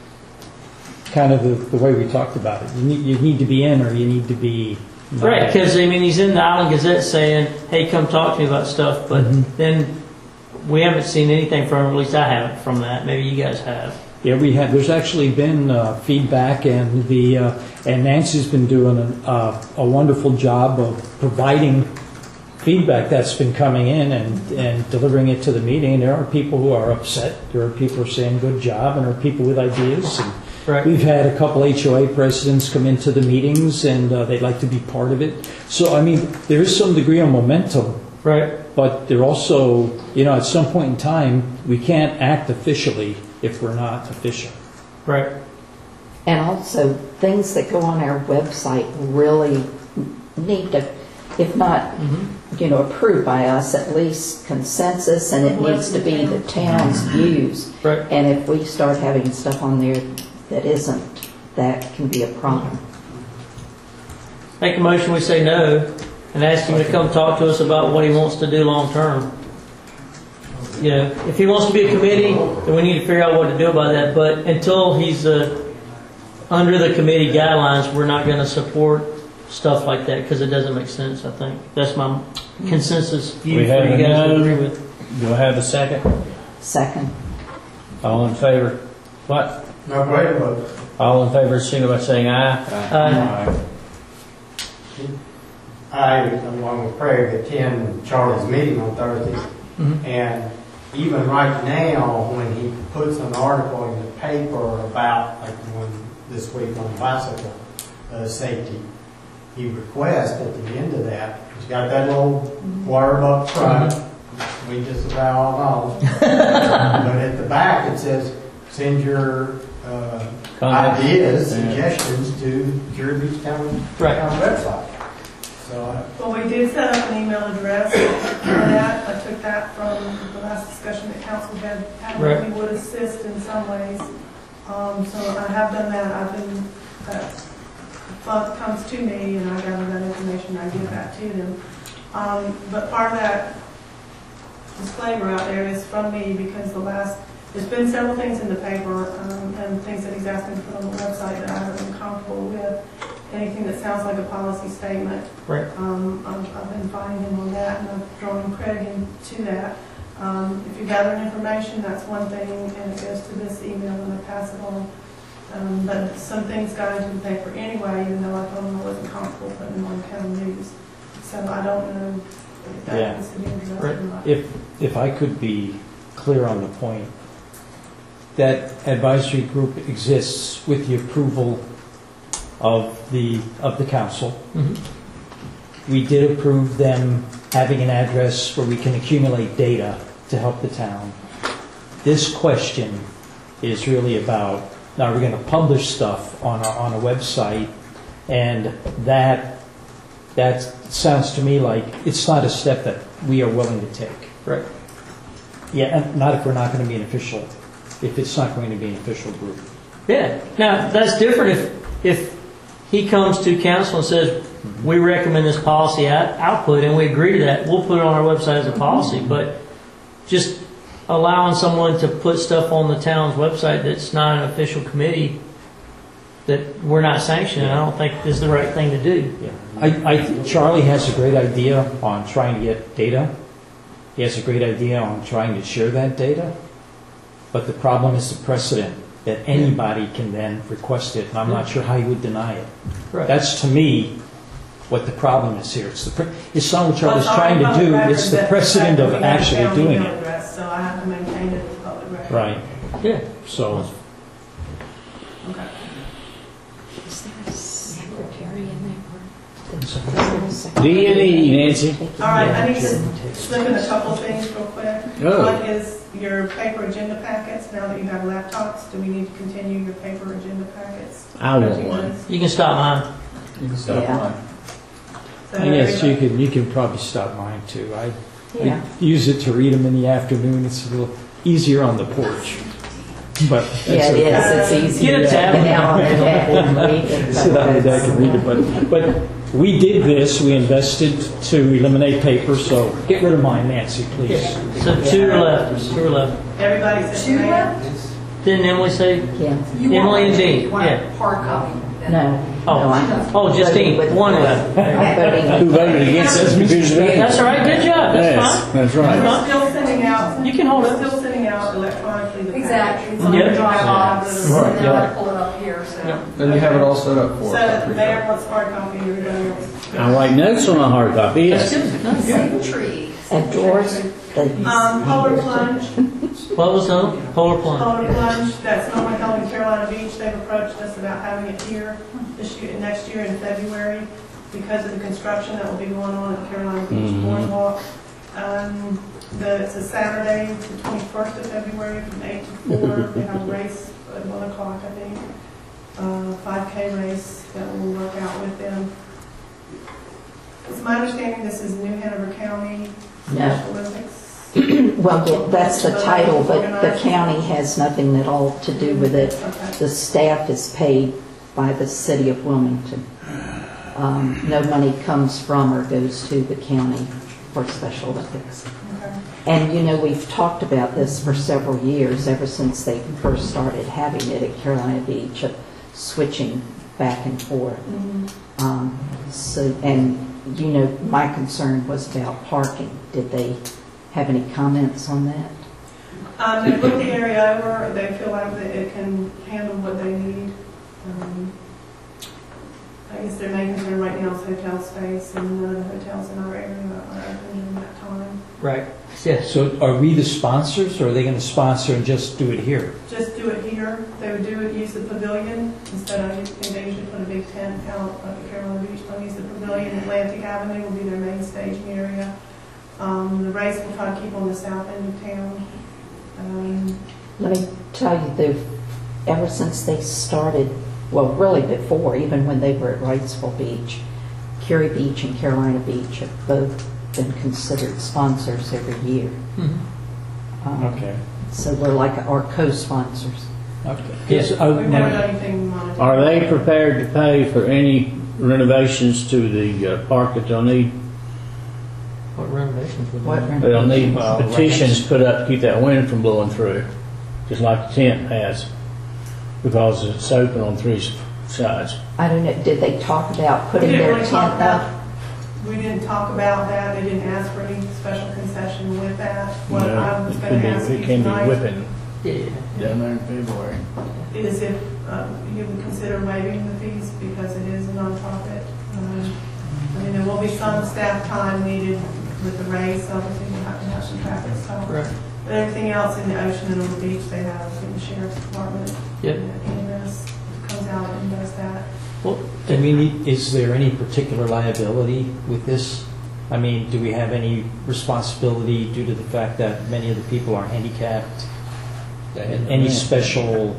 kind of the, the way we talked about it. You need, you need to be in, or you need to be not Right, in. because I mean, he's in the Island Gazette saying, "Hey, come talk to me about stuff," but Mhm. then we haven't seen anything from him. At least I haven't from that. Maybe you guys have. Yeah, we have. There's actually been uh, feedback, and the uh, and Nancy's been doing a, uh, a wonderful job of providing feedback that's been coming in and, and delivering it to the meeting. There are people who are upset. There are people who are saying good job, and there are people with ideas. And Right. we've had a couple H O A presidents come into the meetings, and uh, they'd like to be part of it. So, I mean, there is some degree of momentum. Right. But there also, you know, at some point in time, we can't act officially if we're not official. Right. And also, things that go on our website really need to, if not, you know, approved by us, at least consensus, and it needs to be the town's views. Right. And if we start having stuff on there that isn't, that can be a problem. Make a motion, we say no, and ask him to come talk to us about what he wants to do long term. You know, if he wants to be a committee, then we need to figure out what to do about that. But until he's uh, under the committee guidelines, we're not going to support stuff like that because it doesn't make sense. I think that's my consensus view We for have you a guys to no. agree with. Do I have a second? Second. All in favor? What? No, wait a minute. All in favor, signal by saying aye. Aye. I, along with Craig, attend Charlie's meeting on Thursdays, Mhm. and even right now, when he puts an article in the paper about, like the one this week on bicycle uh, safety, he requests at the end of that, he's got that little blurb up front, we just about all know, but at the back it says, send your uh, Comments. ideas, Yeah. suggestions to Curie Beach Town, Right. town website. So, uh, Well, we did set up an email address for that. I took that from the last discussion that council had, had Right. we would assist in some ways. Um, so I have done that. I've been, that fund comes to me and I gather that information, I give that to them. Um, but part of that disclaimer out there is from me because the last, there's been several things in the paper um, and things that he's asked me to put on the website that I haven't been comfortable with. Anything that sounds like a policy statement. Right. Um, I've, I've been fighting him on that, and I've drawn Craig into that. Um, if you gather information, that's one thing, and it goes to this email, and I pass it on. Um, but some things got into the paper anyway, even though I told him I wasn't comfortable putting them on county news. So I don't know if that Yeah. needs to be addressed Right. or not. If, if I could be clear on the point, that advisory group exists with the approval of the, of the council. Mhm. We did approve them having an address where we can accumulate data to help the town. This question is really about, now we're going to publish stuff on a, on a website, and that, that sounds to me like it's not a step that we are willing to take. Right. Yeah, and not if we're not going to be an official, if it's not going to be an official group. Yeah. Now that's different if if he comes to council and says we recommend this policy out- output and we agree to that. We'll put it on our website as a policy, but just allowing someone to put stuff on the town's website that's not an official committee that we're not sanctioning, I don't think is the right thing to do. Yeah. I, I think Charlie has a great idea on trying to get data. He has a great idea on trying to share that data. But the problem is the precedent that anybody can then request it, and I'm not sure how he would deny it. Right. That's, to me, what the problem is here. It's, the pre- it's not what Charlie's Well, trying to already do, public it's the record precedent that of we have actually county doing email it. address, so I have to maintain it as public record. Right. Yeah. So, Okay. Is there a secretary in there? D and E, Nancy. All right, I need to slip in a couple of things real quick. Oh. One is your paper agenda packets. Now that you have laptops, do we need to continue your paper agenda packets? I want one. You can stop mine. You can stop Yeah. mine. So yes, you everybody- can, you can probably stop mine too. I, Yeah. I use it to read them in the afternoon. It's a little easier on the porch. But that's Yeah, it okay. is, it's easy. Get a tablet. Get out on the deck and read it. Sit on the deck and read it, but, but we did this, we invested to eliminate paper, so get rid of mine, Nancy, please. So two are left. Two are left. Everybody said Two aye. left? Didn't Emily say? Yeah. You Emily want- and Dean, you want a yeah. hard copy. No. Oh. no, I'm not. Oh, just Voting Dean. with- One left. I'm voting Who voted against this? Mister Van? That's all right. Good job. That's Yes, fine. that's We're right. still sending out. You can hold it. We're still sending out electronically the packets Exactly. It's on the Yep. drive box, Right, and then yeah. I pull it up here, so. Then you have it all set up So for us. the mayor wants hard copy, everybody else. I write notes on my hard copy, yes. Same tree. And Doris, the, Um, Polar Plunge, What was that? Polar plunge. Polar Plunge, that's normally held in Carolina Beach. They've approached us about having it here this year, next year in February because of the construction that will be going on at Carolina Beach Mhm. Boardwalk. Um, the, it's a Saturday, the twenty-first of February from eight to four. They have a race at one o'clock, I think. Uh, five K race that will work out with them. It's my understanding this is New Hanover County Special Olympics. well, yeah, that's the title, but the county has nothing at all to do with it. Okay. The staff is paid by the city of Wilmington. Um, no money comes from or goes to the county for Special Olympics. Okay. And you know, we've talked about this for several years, ever since they first started having it at Carolina Beach, of switching back and forth. Mm-hmm. Um, so, and you know, my concern was about parking. Did they have any comments on that? Um, they looked the area over, they feel like that it can handle what they need. Um, I guess their main concern right now is hotel space, and none of the hotels in our area are open during that time. Right. Yeah. So are we the sponsors, or are they going to sponsor and just do it here? Just do it here. They would do it, use the pavilion instead of, I think they usually put a big tent out at Carolina Beach. They'll use the pavilion. Atlantic Avenue will be their main staging area. Um, the race will try to keep on the south end of town. Um, Let me tell you, they've, ever since they started, well, really before, even when they were at Wrightsville Beach, Curie Beach and Carolina Beach have both been considered sponsors every year. Mm-hmm. Um, Okay. So we're like our co-sponsors. Okay. Yes. Yes, I we've would never mind- done anything monetary. Are they prepared to pay for any renovations to the uh, park that they'll need? What renovations would What they? They'll need Well, petitions put up to keep that wind from blowing through, just like the tent has, because it's open on three s- sides. I don't know, did they talk about We putting didn't their really tent talk about, up? we didn't talk about that. They didn't ask for any special concession with that. What You know, I was it going could to be- ask you It can be tonight whipping Yeah. down there in February. is if uh, you would consider waiving the fees because it is a nonprofit. Um, I mean, there will be some staff time needed with the race, obviously we'll have to have some traffic stop. Right. But everything else in the ocean and on the beach, they have, I think the sheriff's department. Yep. And E M S comes out and does that. Well, I mean, is there any particular liability with this? I mean, do we have any responsibility due to the fact that many of the people are handicapped? And any special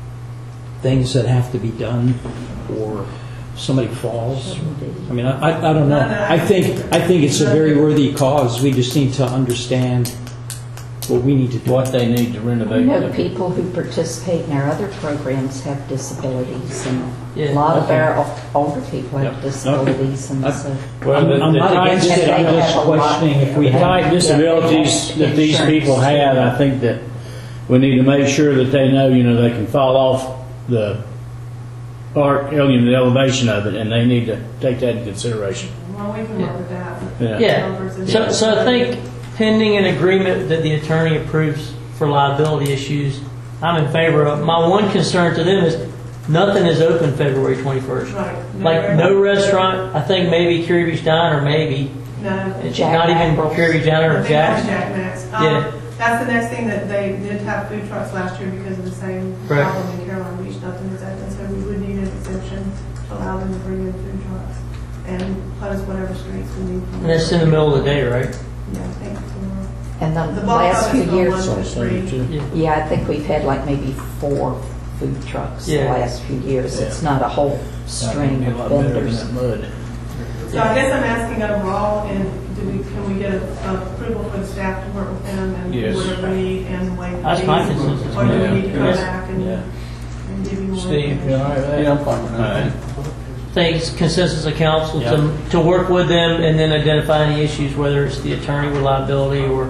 things that have to be done, or somebody falls? I mean, I, I I don't know. I think, I think it's a very worthy cause. We just need to understand what we need to do. What they need to You renovate. know, the- people who participate in our other programs have disabilities, and Yeah. a lot of Okay. our o- older people have Yep. disabilities, and Okay. so. Well, the- I'm I'm the not type- against it, I'm just questioning if we The have. type disabilities that these people have, I think that we need to make sure that they know, you know, they can fall off the part, you know, the elevation of it, and they need to take that into consideration. Well, we can work with that. Yeah. Yeah. Numbers and- So, so I think pending an agreement that the attorney approves for liability issues, I'm in favor of. My one concern to them is nothing is open February twenty-first. Right. Like no restaurant. I think maybe Curie Beach Diner, maybe. No. It's Jack not even Mackerel's. Curie Beach Diner I or think Jack's. that's Jack Max. Um, Yeah. That's the next thing that they did have food trucks last year because of the same Right. problem in Carolina Beach. Nothing was open, so we would need an exemption to allow them to bring in food trucks and close whatever streets we need. And that's in the middle of the day, right? Yeah, I think tomorrow. And The the bulk last of few it's from years, one to three. Yeah. yeah, I think we've had like maybe four food trucks the Yeah. last few years. Yeah. It's not a whole string Be a of lot better than vendors. that mud. So I guess I'm asking overall, and do we, can we get a, a approval for the staff to work with them and Yes. whatever we need and waive the That's my fees? consensus. Or do we Yeah. need to come Yes. back and, Yeah. and give you more? Steve, you information? all right with that? Yeah, I'm fine with All that. right. I think it's consensus of council Yeah. to, to work with them and then identify any issues, whether it's the attorney with liability or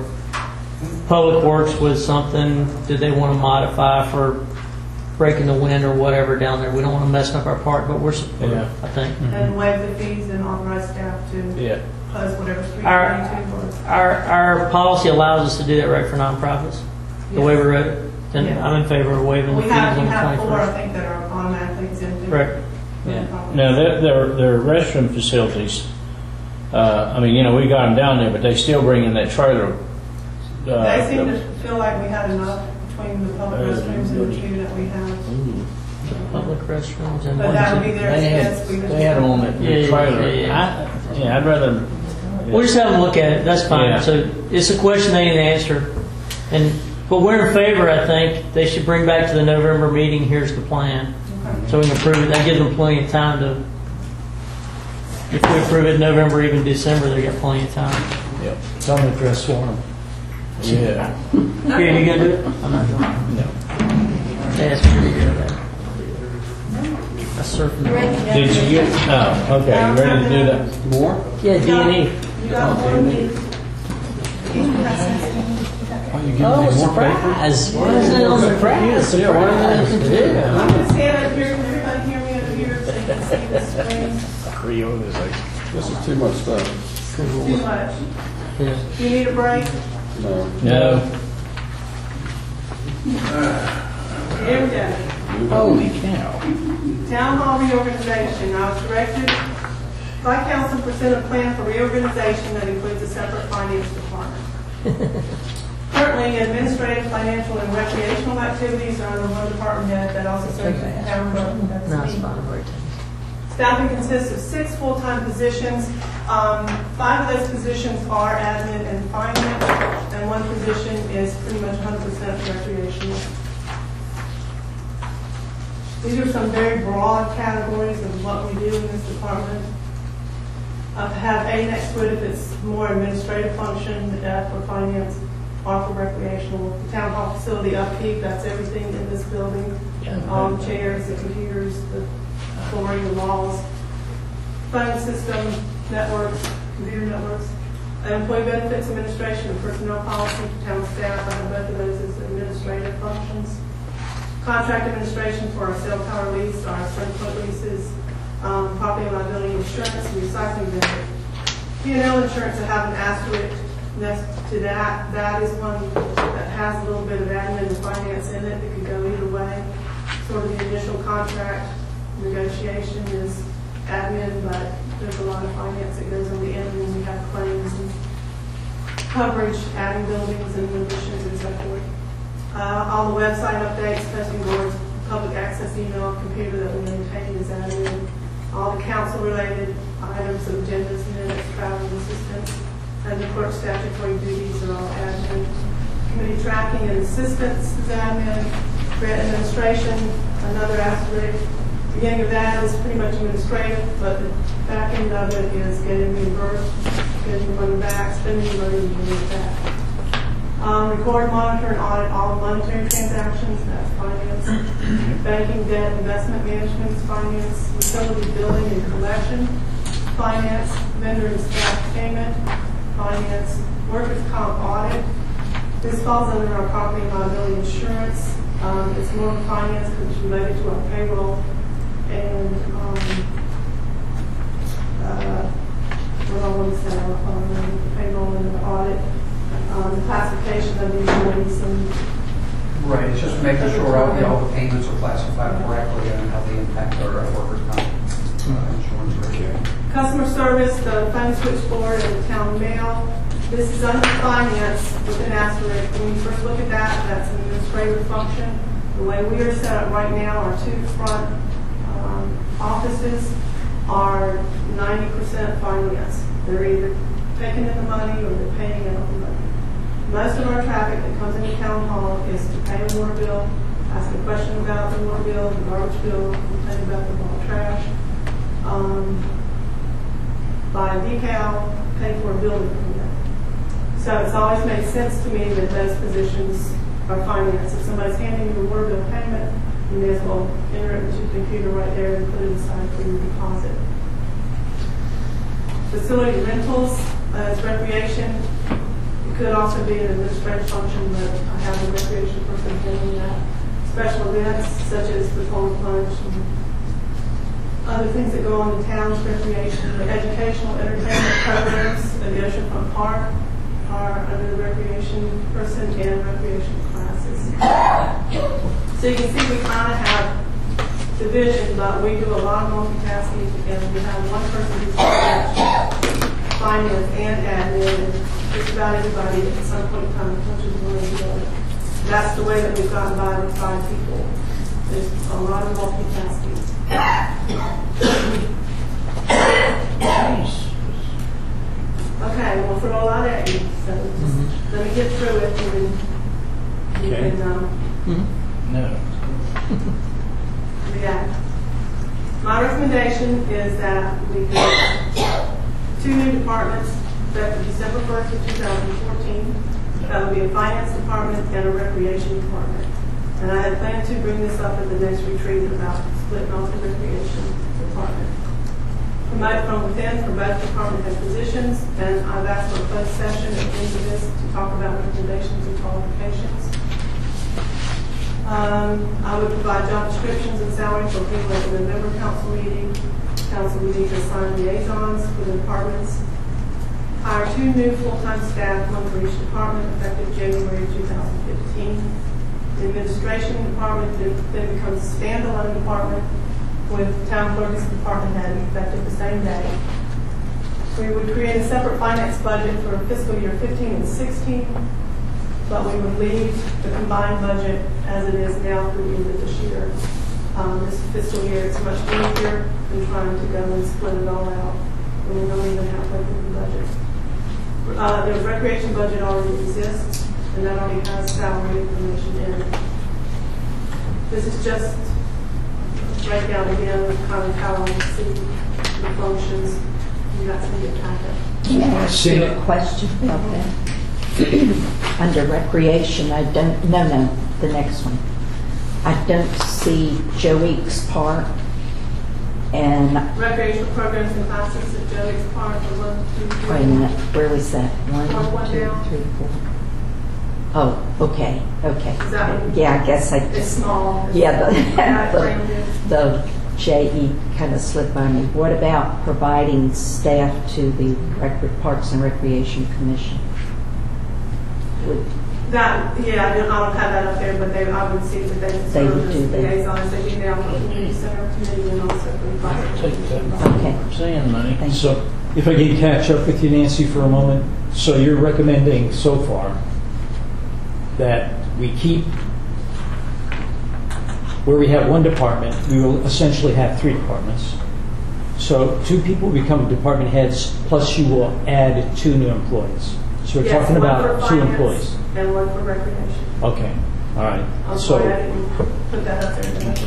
public works with something. Did they want to modify for breaking the wind or whatever down there? We don't want to mess up our part, but we're supportive, Yeah. I think. And waive the fees and authorize staff to Yeah. close whatever street Our- they need to, or? Our, our policy allows us to do that, right, for nonprofits? The way we wrote it? then Yeah. I'm in favor of waiving the We fees have, on we the have four, I twenty-first. think, that are automatically exempted. Correct. Yeah. Now, their, their, their restroom facilities, uh, I mean, you know, we got them down there, but they still bring in that trailer. Uh, They seem to feel like we had enough between the public restrooms and the two that we have. Public restrooms and. But that would be their They had, expense. We just- they had them on that Yeah, yeah, trailer. yeah, yeah. I, yeah, I'd rather. We'll just have them look at it, that's fine. Yeah. So it's a question they need to answer. And, but we're in favor, I think, they should bring back to the November meeting, here's the plan. So we can approve it, that gives them plenty of time to, if we approve it in November, even December, they got plenty of time. Yep. Tell them to dress warm. Yeah. Here, you gonna do it? I'm not doing it. No. They asked me to do that. I surfing. Did you get? Oh, okay. You ready to do that? More? Yeah, D and E. You got more than me. Oh, surprise! Why is it on surprise? Yeah, why not? Yeah. I'm gonna stand up here, can everybody hear me over here so you can see the screen? Reorganization. This is too much stuff. Too much. Yeah. Do you need a break? No. No. Here we go. Holy cow. Town hall reorganization. I was directed by council to present a plan for reorganization that includes a separate finance department. Currently, administrative, financial, and recreational activities are under one department head that also serves as the town clerk. That's No, it's me. fine, I've already taken Staffing consists of six full-time positions. Um, Five of those positions are admin and finance, and one position is pretty much one hundred percent recreational. These are some very broad categories of what we do in this department. I have A next to it if it's more administrative function, F for finance, R for recreational. The town hall facility upkeep, that's everything in this building. Um, chairs, the computers, the flooring, the walls. Phone system, networks, computer networks. Employee benefits administration and personnel policy for town staff. I have both of those as administrative functions. Contract administration for our cell tower lease, our sunfoot leases, um, property and liability insurance, and recycling vendor. P and L insurance, I have an asterisk next to that. That is one that has a little bit of admin and finance in it. It could go either way. Sort of the initial contract negotiation is admin, but there's a lot of finance that goes on the end when we have claims and coverage, adding buildings and additions and so forth. Uh, all the website updates, posting boards, public access email, computer that we maintain is admin. All the council-related items, agendas, minutes, travel assistance, and the clerk statutory duties are all admin. Committee tracking and assistance is admin. Grant administration, another asterisk. The beginning of that is pretty much administrative, but the back end of it is getting reimbursed, getting money back, spending money, and getting it back. Um, record, monitor, and audit all monetary transactions, that's finance. Banking, debt, investment management is finance. Utility billing and collection, finance. Vendor and staff payment, finance. Workers' comp audit. This falls under our property and liability insurance. Um, it's more finance because it's related to our payroll and um, uh, what I want to say, um, payroll and the audit. Um, the classification of the employees and Right, it's just making sure all the, all the payments are classified correctly and how they impact our uh, workers' comp uh, insurance rate. customer service, the phone switchboard, and the town mail. This is under finance with an asterisk. When you first look at that, that's an administrative function. The way we are set up right now, our two front um, offices are ninety percent finance. They're either taking in the money or they're paying out the money. Most of our traffic that comes into town hall is to pay a water bill, ask a question about the water bill, the garbage bill, complain about the ball trash, um, buy a decal, pay for a building permit. So it's always made sense to me that those positions are finance. If somebody's handing you a water bill payment, you may as well enter it into the computer right there and put it aside for your deposit. Facility rentals, uh, it's recreation. It could also be an administrative function, but I have a recreation person handling that. Special events such as the Polar Plunge and other things that go on in town's recreation. The educational entertainment programs at the Oceanfront Park are under the recreation person and recreation classes. So you can see we kind of have division, but we do a lot of multitasking, and we have one person who's finance and admin, and just about everybody at some point in time touches one or the other. That's the way that we've gotten by with five people. There's a lot of multitasking. Okay, we'll throw a lot at you, so just Mm-hmm. let me get through it, and then you Okay. can um, Mm-hmm. No. react. My recommendation is that we get two new departments effective December first of two thousand fourteen. That would be a finance department and a recreation department. And I had planned to bring this up at the next retreat about splitting off the recreation department. Promote from within for both department head positions, and I've asked for a closed session at the end of this to talk about recommendations and qualifications. Um, I would provide job descriptions and salary for people at the November council meeting. Council would need to assign liaisons for the departments. Hire two new full-time staff, one for each department, effective January two thousand fifteen. The administration department then becomes a standalone department with town clerk as department head effective the same day. We would create a separate finance budget for fiscal year fifteen and sixteen, but we would leave the combined budget as it is now through the end of this year. Um, this fiscal year, it's much easier than trying to go and split it all out when we're not even halfway through the budget. Uh, the recreation budget already exists, and that already has salary information in it. This is just a breakdown again of kind of how I see the functions. You got some good packet. Can I ask you a question about that? Under recreation, I don't, no, no, the next one. I don't see Joe Weeks Park and, Recreational programs and classes at Joey's Park are one, two, three. wait a minute, where was that? One, one One, two, down. three, four. Oh, okay, okay. Is that one? Yeah, I guess I It's just, small. yeah, Not the, rounded. the, the J E kind of slipped by me. What about providing staff to the Rec- Parks and Recreation Commission? Would- That, yeah, I don't, I don't have that up there, but they, I would see that they would They serve would as do that. liaisons. They do now for the community center committee and also for the finance. Take that Okay. sand money. Thank you. So if I can catch up with you, Nancy, for a moment. So you're recommending so far that we keep, where we have one department, we will essentially have three departments. So two people become department heads, plus you will add two new employees. So we're Yes, talking one about for two finance employees. And one for recreation. Okay, all right. I'm So sorry, I didn't put that up there. didn't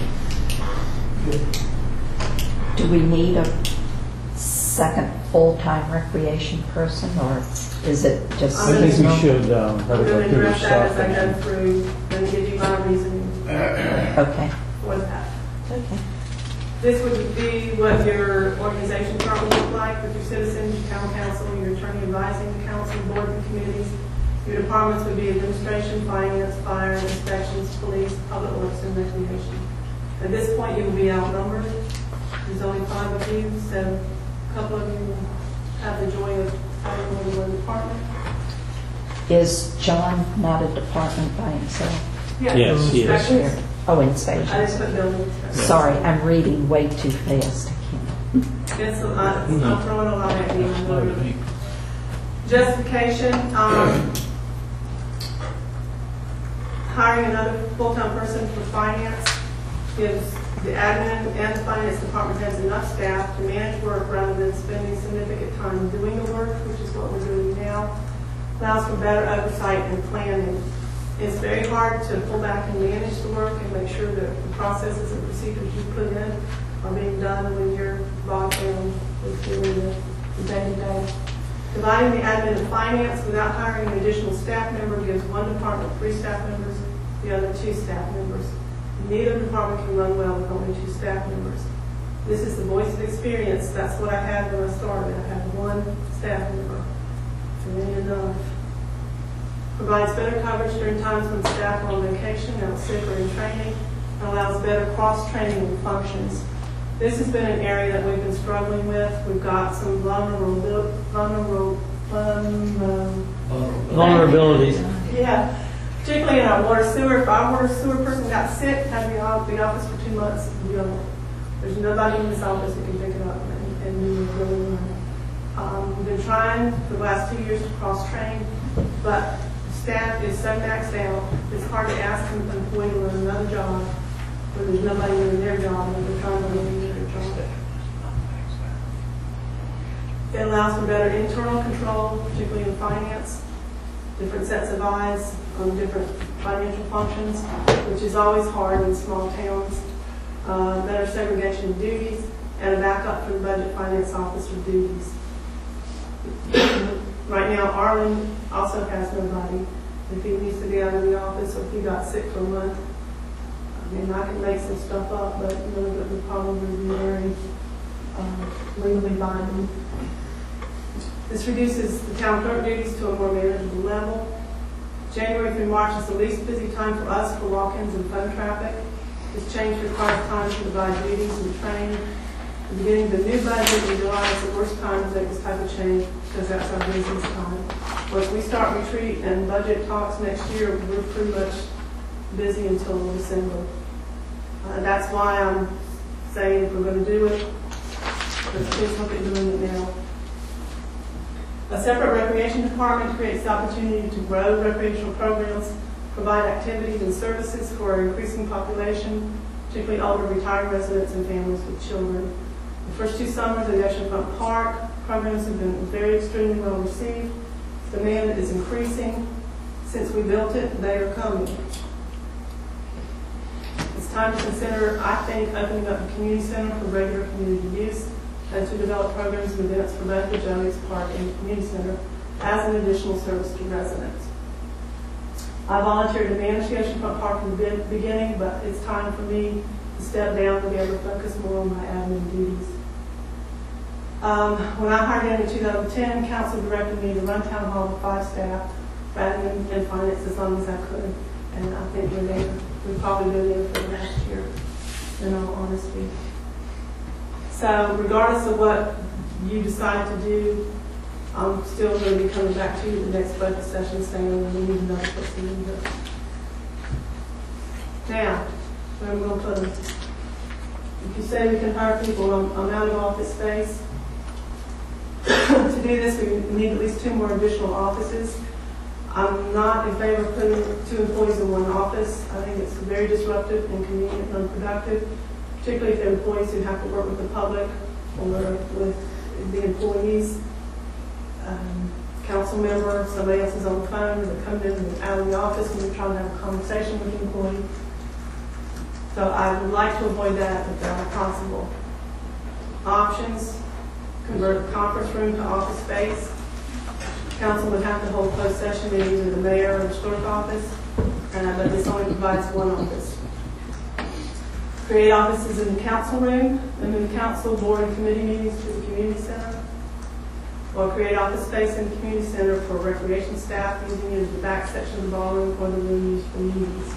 I? Do we need a second full-time recreation person, or is it just? I think we should um, I'm probably going go to through the address that stuff. as I go and- through and give you my reasoning Okay, for that. okay. This would be what your organization chart would look like with your citizens, your town council, your attorney advising the council, board and committees. Your departments would be administration, finance, fire, inspections, police, public works, and recreation. At this point, you will be outnumbered. There's only five of you, so a couple of you will have the joy of having more than one department. Is John not a department by himself? Yeah, Yes, he is. inspections. Oh, I just inspections. put building inspections. Sorry, I'm reading way too fast. I can't. It's a lot, I'm throwing a lot at you. I know. Justification, um, hiring another full-time person for finance gives the admin and the finance department has enough staff to manage work rather than spending significant time doing the work, which is what we're doing now. Allows for better oversight and planning. It's very hard to pull back and manage the work and make sure that the processes and procedures you put in are being done when you're bogged down with doing the the day-to-day. Dividing the admin and finance without hiring an additional staff member gives one department three staff members, the other two staff members. Neither department can run well with only two staff members. This is the voice of experience. That's what I had when I started. I had one staff member. And then enough. Provides better coverage during times when staff are on vacation, out sick or in training, and allows better cross-training and functions. This has been an area that we've been struggling with. We've got some vulnerable, vulnerable, vulnerable, Vulnerabilities. yeah, particularly in our water sewer. If our water sewer person got sick, had to be out of the office for two months, you know, there's nobody in this office that can pick it up, and, and we would really want it. Um, we've been trying for the last two years to cross-train, but staff is so maxed out, it's hard to ask them to employ to learn another job when there's nobody doing their job and they're trying to learn their job. It allows for better internal control, particularly in finance, different sets of eyes on different financial functions, which is always hard in small towns, uh, better segregation of duties, and a backup for the budget finance officer duties. Right now, Arlen also has nobody. If he needs to be out of the office or if he got sick for a month, I mean, I can make some stuff up, but none of it would probably be very uh, legally binding. This reduces the town clerk duties to a more manageable level. January through March is the least busy time for us for walk-ins and phone traffic. This change requires time to provide duties and training. The beginning of the new budget in July is the worst time to make this type of change because that's our busiest time. Once we start retreat and budget talks next year, we're pretty much busy until December. Uh, that's why I'm saying if we're going to do it, let's please look at doing it now. A separate recreation department creates the opportunity to grow recreational programs, provide activities and services for our increasing population, particularly older retired residents and families with children. The first two summers at Oceanfront Park, programs have been very extremely well received. Demand is increasing. Since we built it, they are coming. It's time to consider, I think, opening up the community center for regular community use and to develop programs and events for both the Jones Park and the community center as an additional service to residents. I volunteered to manage the Oceanfront Park from the beginning, but it's time for me to step down to be able to focus more on my admin duties. Um, when I hired in in two thousand ten, council directed me to run town hall with five staff, admin and finance as long as I could, and I think we're there. We've probably been there for the last year, in all honesty. So regardless of what you decide to do, I'm still going to be coming back to you the next budget session saying we need another person in here. Now, where am I going to put them? If you say we can hire people, I'm, I'm out of office space. To do this, we need at least two more additional offices. I'm not in favor of putting two employees in one office. I think it's very disruptive, inconvenient, and unproductive, particularly if they're employees who have to work with the public or with the employees. Um, council member, somebody else is on the phone, or they're coming in and out of the office and they're trying to have a conversation with the employee. So I would like to avoid that if that were possible. Options: convert the conference room to office space. Council would have to hold closed session in either the mayor or the clerk office, uh, but this only provides one office. Create offices in the council room and move council, board, and committee meetings to the community center. Or create office space in the community center for recreation staff using it as the back section of the ballroom or the room used for meetings.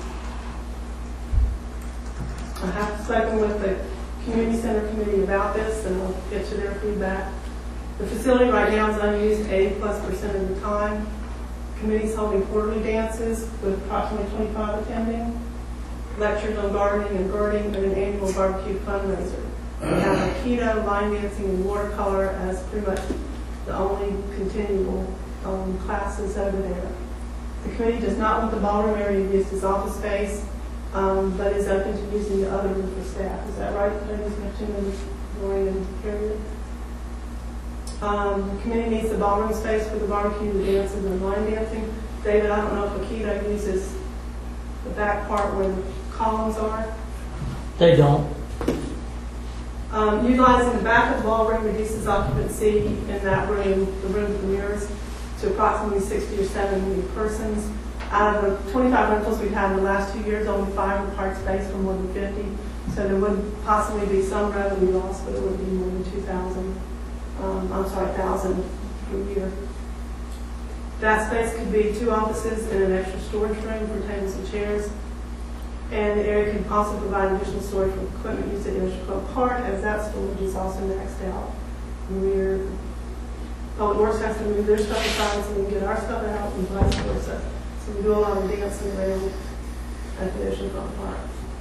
I have spoken with the community center committee about this, and I'll get to their feedback. The facility right now is unused eighty plus percent of the time. Committee's holding quarterly dances with approximately twenty-five attending, lectures on gardening and birding, and an annual barbecue fundraiser. We have Aikido, line dancing, and watercolor as pretty much the only continual um, classes over there. The committee does not want the ballroom area used as office space, um, but is open to using the other room for staff. Is that right, ladies and gentlemen, Lori and Harriet? Um, the committee needs the ballroom space for the barbecue, the dances, and line dancing. David, I don't know if Aikido uses the back part where the columns are. They don't. Um, utilizing the back of the ballroom reduces occupancy in that room, the room for mirrors, to approximately sixty or seventy persons. Out of the twenty-five rentals we've had in the last two years, only five would park space for more than fifty. So there would possibly be some revenue loss, but it would be more than two thousand. Um, I'm sorry, thousand per year. That space could be two offices and an extra storage room for tables and chairs. And the area can also provide additional storage for equipment used at Oceanfront Park, as that storage is also maxed out. And we're, Public Works has to move their stuff aside so we can get our stuff out, and vice versa. So we do a lot of dancing around at the Oceanfront Park.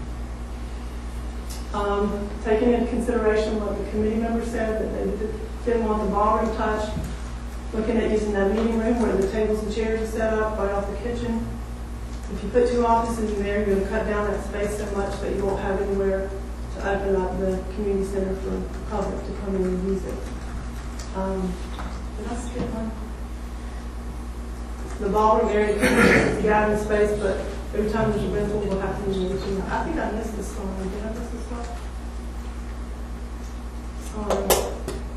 Um, taking into consideration what the committee members said, that they did- didn't want the ballroom touched, looking at using that meeting room where the tables and chairs are set up right off the kitchen. If you put two offices in there, you're going to cut down that space so much that you won't have anywhere to open up the community center for the public to come in and use it. Um, did I skip one? The ballroom area is a gathering space, but every time there's a rental, we'll have to use it. I think I missed this one. Did I miss this one? Sorry.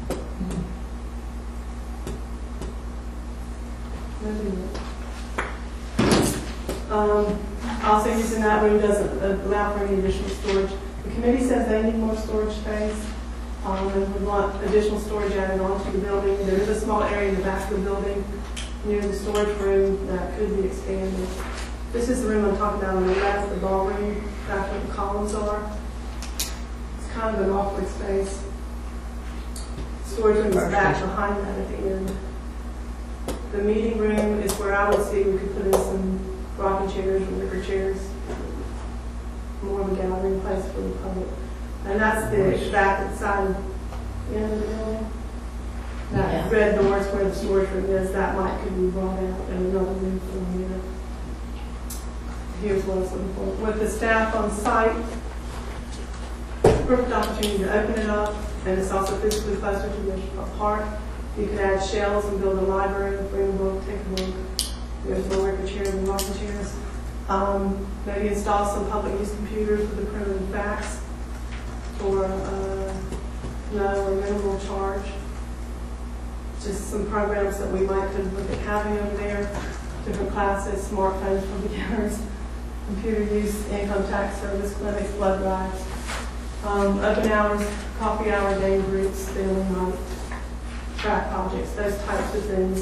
Um, also using that room doesn't allow for any additional storage. The committee says they need more storage space, um, and would want additional storage added onto the building. There is a small area in the back of the building near the storage room that could be expanded. This is the room I'm talking about on the left, the ballroom, back where the columns are. It's kind of an awkward space. Storage room is back behind that at the end. The meeting room is where I would see we could put in some rocking chairs or wicker chairs, more of a gathering place for the public. And that's the back side of the end of the building. That Yeah. red doors where the storage room is, that might could be brought out in another room for the unit. Here's what it's looking for. With the staff on site, perfect opportunity to open it up, and it's also physically closer to the park. You could add shelves and build a library, bring a book, take a book. There's more wicker chairs and rocking chairs. Um, maybe install some public use computers with a printer and fax for uh, no or minimal charge. Just some programs that we might could look at having over there. Different classes, smartphones for beginners, computer use, income tax service, clinics, blood drives, um, open hours, coffee hour, day groups, daily night, track projects, those types of things.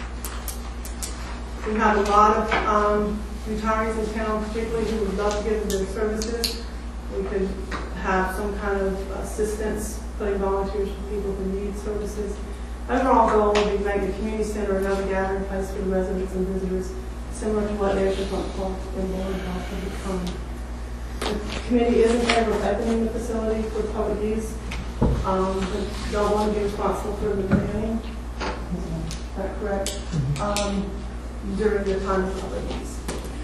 We have a lot of um, retirees in town, particularly who would love to give their services. We could have some kind of assistance, putting volunteers for people who need services. Overall goal would be to make the community center another gathering place for the residents and visitors, similar to what Oceanfront Park and Bowling Park have become. The committee is in favor of opening the facility for public use, um, but y'all want to be responsible for the planning. Is that correct? Um, during the time of public use.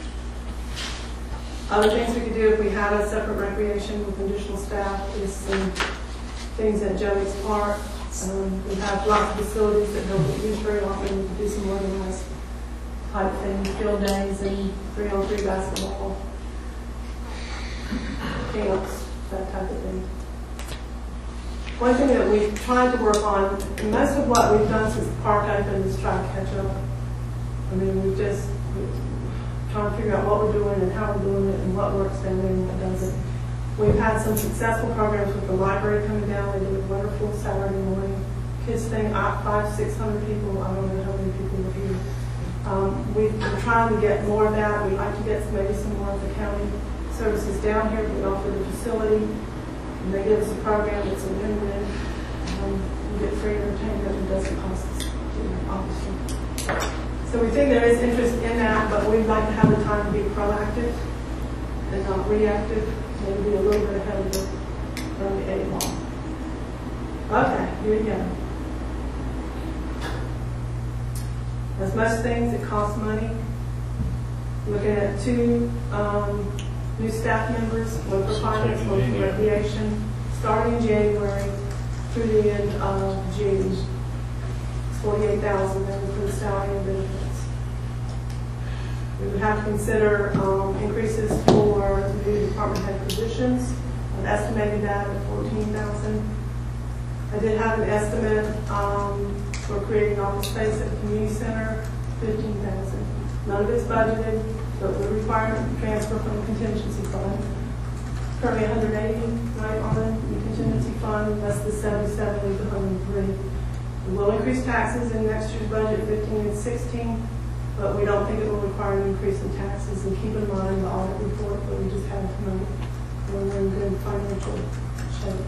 Other things we could do if we had a separate recreation with additional staff is some things at Joey's Park. Um, we have lots of facilities that don't get used very often. We could do some organized type things, field days and three-on-three basketball, camps, that type of thing. One thing that we've tried to work on, and most of what we've done since the park opened is try to catch up. I mean, we've just we're trying to figure out what we're doing and how we're doing it and what works down there and what doesn't. We've had some successful programs with the library coming down. They did a wonderful Saturday morning kids thing. Five, six hundred people. I don't know how many people were here. Um, we've been trying to get more of that. We'd like to get maybe some more of the county services down here. We offer the facility, and they give us a program that's a win-win. Um, we get free entertainment. It doesn't cost us, obviously. So we think there is interest in that, but we'd like to have the time to be proactive and not reactive, maybe be a little bit ahead of the, of the eight ball. Okay, here we go. As most things, it costs money. Looking at two um, new staff members, one for finance, one for recreation, starting in January through the end of June. forty-eight thousand dollars for the salary and benefits. We would have to consider um, increases for the new department head positions. I've estimated that at fourteen thousand dollars. I did have an estimate um, for creating office space at the community center, fifteen thousand dollars. None of it's budgeted, but we're required to transfer from the contingency fund. Currently one hundred eighty right on the contingency fund, that's the seventy-seven, leaves one hundred three. We will increase taxes in next year's budget, fifteen and sixteen, but we don't think it will require an increase in taxes. And keep in mind the audit report that we just had tonight. We're in good financial shape.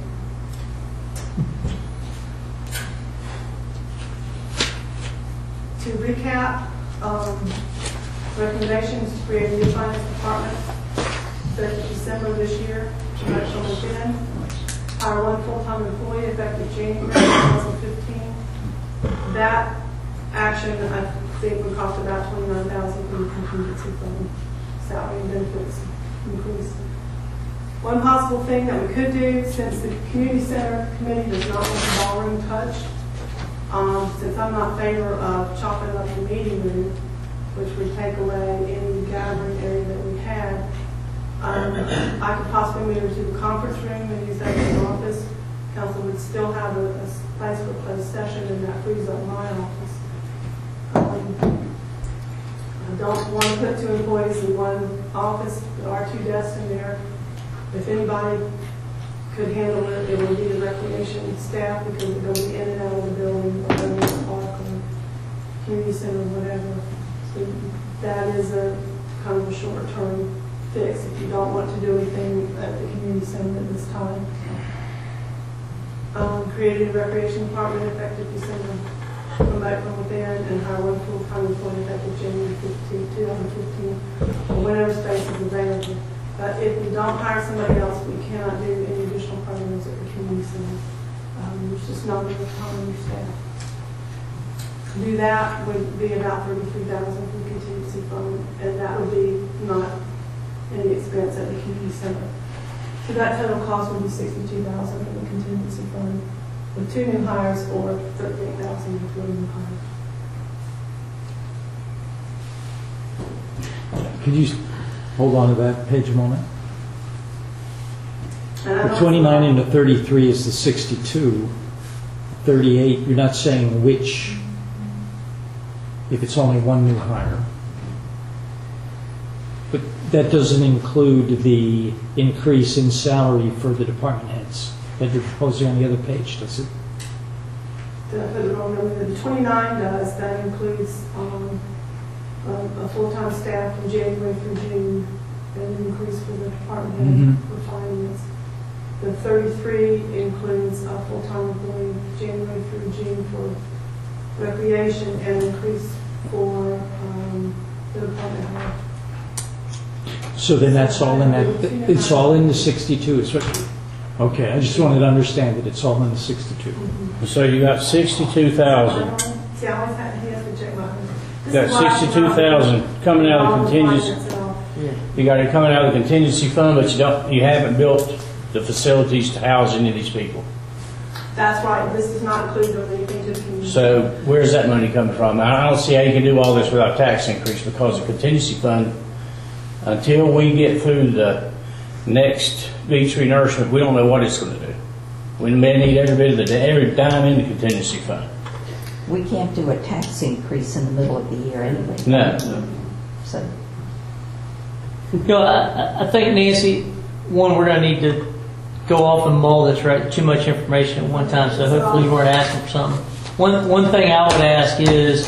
To recap, um, Recommendations to create a new finance department effective December this year, production within. Hire one full-time employee effective January twenty fifteen. That action, I think, would cost about twenty-nine thousand dollars from the contingency fund, salary and benefits increase. One possible thing that we could do, since the community center committee does not want the ballroom touched, um, since I'm not in favor of chopping up the meeting room, which would take away any gathering area that we had, um, I could possibly move it to the conference room and use that as an office. Council would still have a, a place for closed session, and that frees up my office. Um, I don't want to put two employees in one office. There are two desks in there. If anybody could handle it, it would be the recreation staff, because they're going to be in and out of the building, or in the park, or community center, whatever. So that is a kind of a short-term fix if you don't want to do anything at the community center at this time. Um, created a recreation department effective December, come back from within, and hire one full-time employee effective January fifteenth, twenty fifteen, or whenever space is available. But if we don't hire somebody else, we cannot do any additional programs at the community center. Um, there's just not enough time in staff. To do that would be about thirty-three thousand from contingency fund, and that would be not any expense at the community center. So that total cost would be sixty-two thousand from the contingency fund, with two new hires, or thirty-eight thousand with one new hire. Could you hold on to that page a moment? And I The don't- twenty-nine into thirty-three is the sixty-two. thirty-eight, you're not saying which, if it's only one new hire. But that doesn't include the increase in salary for the department heads that you're proposing on the other page, does it? Did I put it wrong number? The twenty-nine does, that includes um, a, a full-time staff from January through June, and an increase for the department head Mhm. for finance. The thirty-three includes a full-time employee January through June for recreation, and an increase for um, the department head. So then that's all in that, it's all in the sixty-two, is what, okay, I just wanted to understand that it's all in the sixty-two. So you got sixty-two thousand. See, I always have, he has to check my. You got sixty-two thousand coming out of the contingency. You got it coming out of the contingency fund, but you don't, you haven't built the facilities to house any of these people. That's right, this does not include anything to the community. So where's that money coming from? Now, I don't see how you can do all this without tax increase, because the contingency fund, until we get through the next beach renourishment, we don't know what it's going to do. We may need every bit of the, every dime in the contingency fund. We can't do a tax increase in the middle of the year anyway. No. So, You know, I, I think, Nancy, one, we're going to need to go off and mull this, right? Too much information at one time, so hopefully you weren't asking for something. One, one thing I would ask is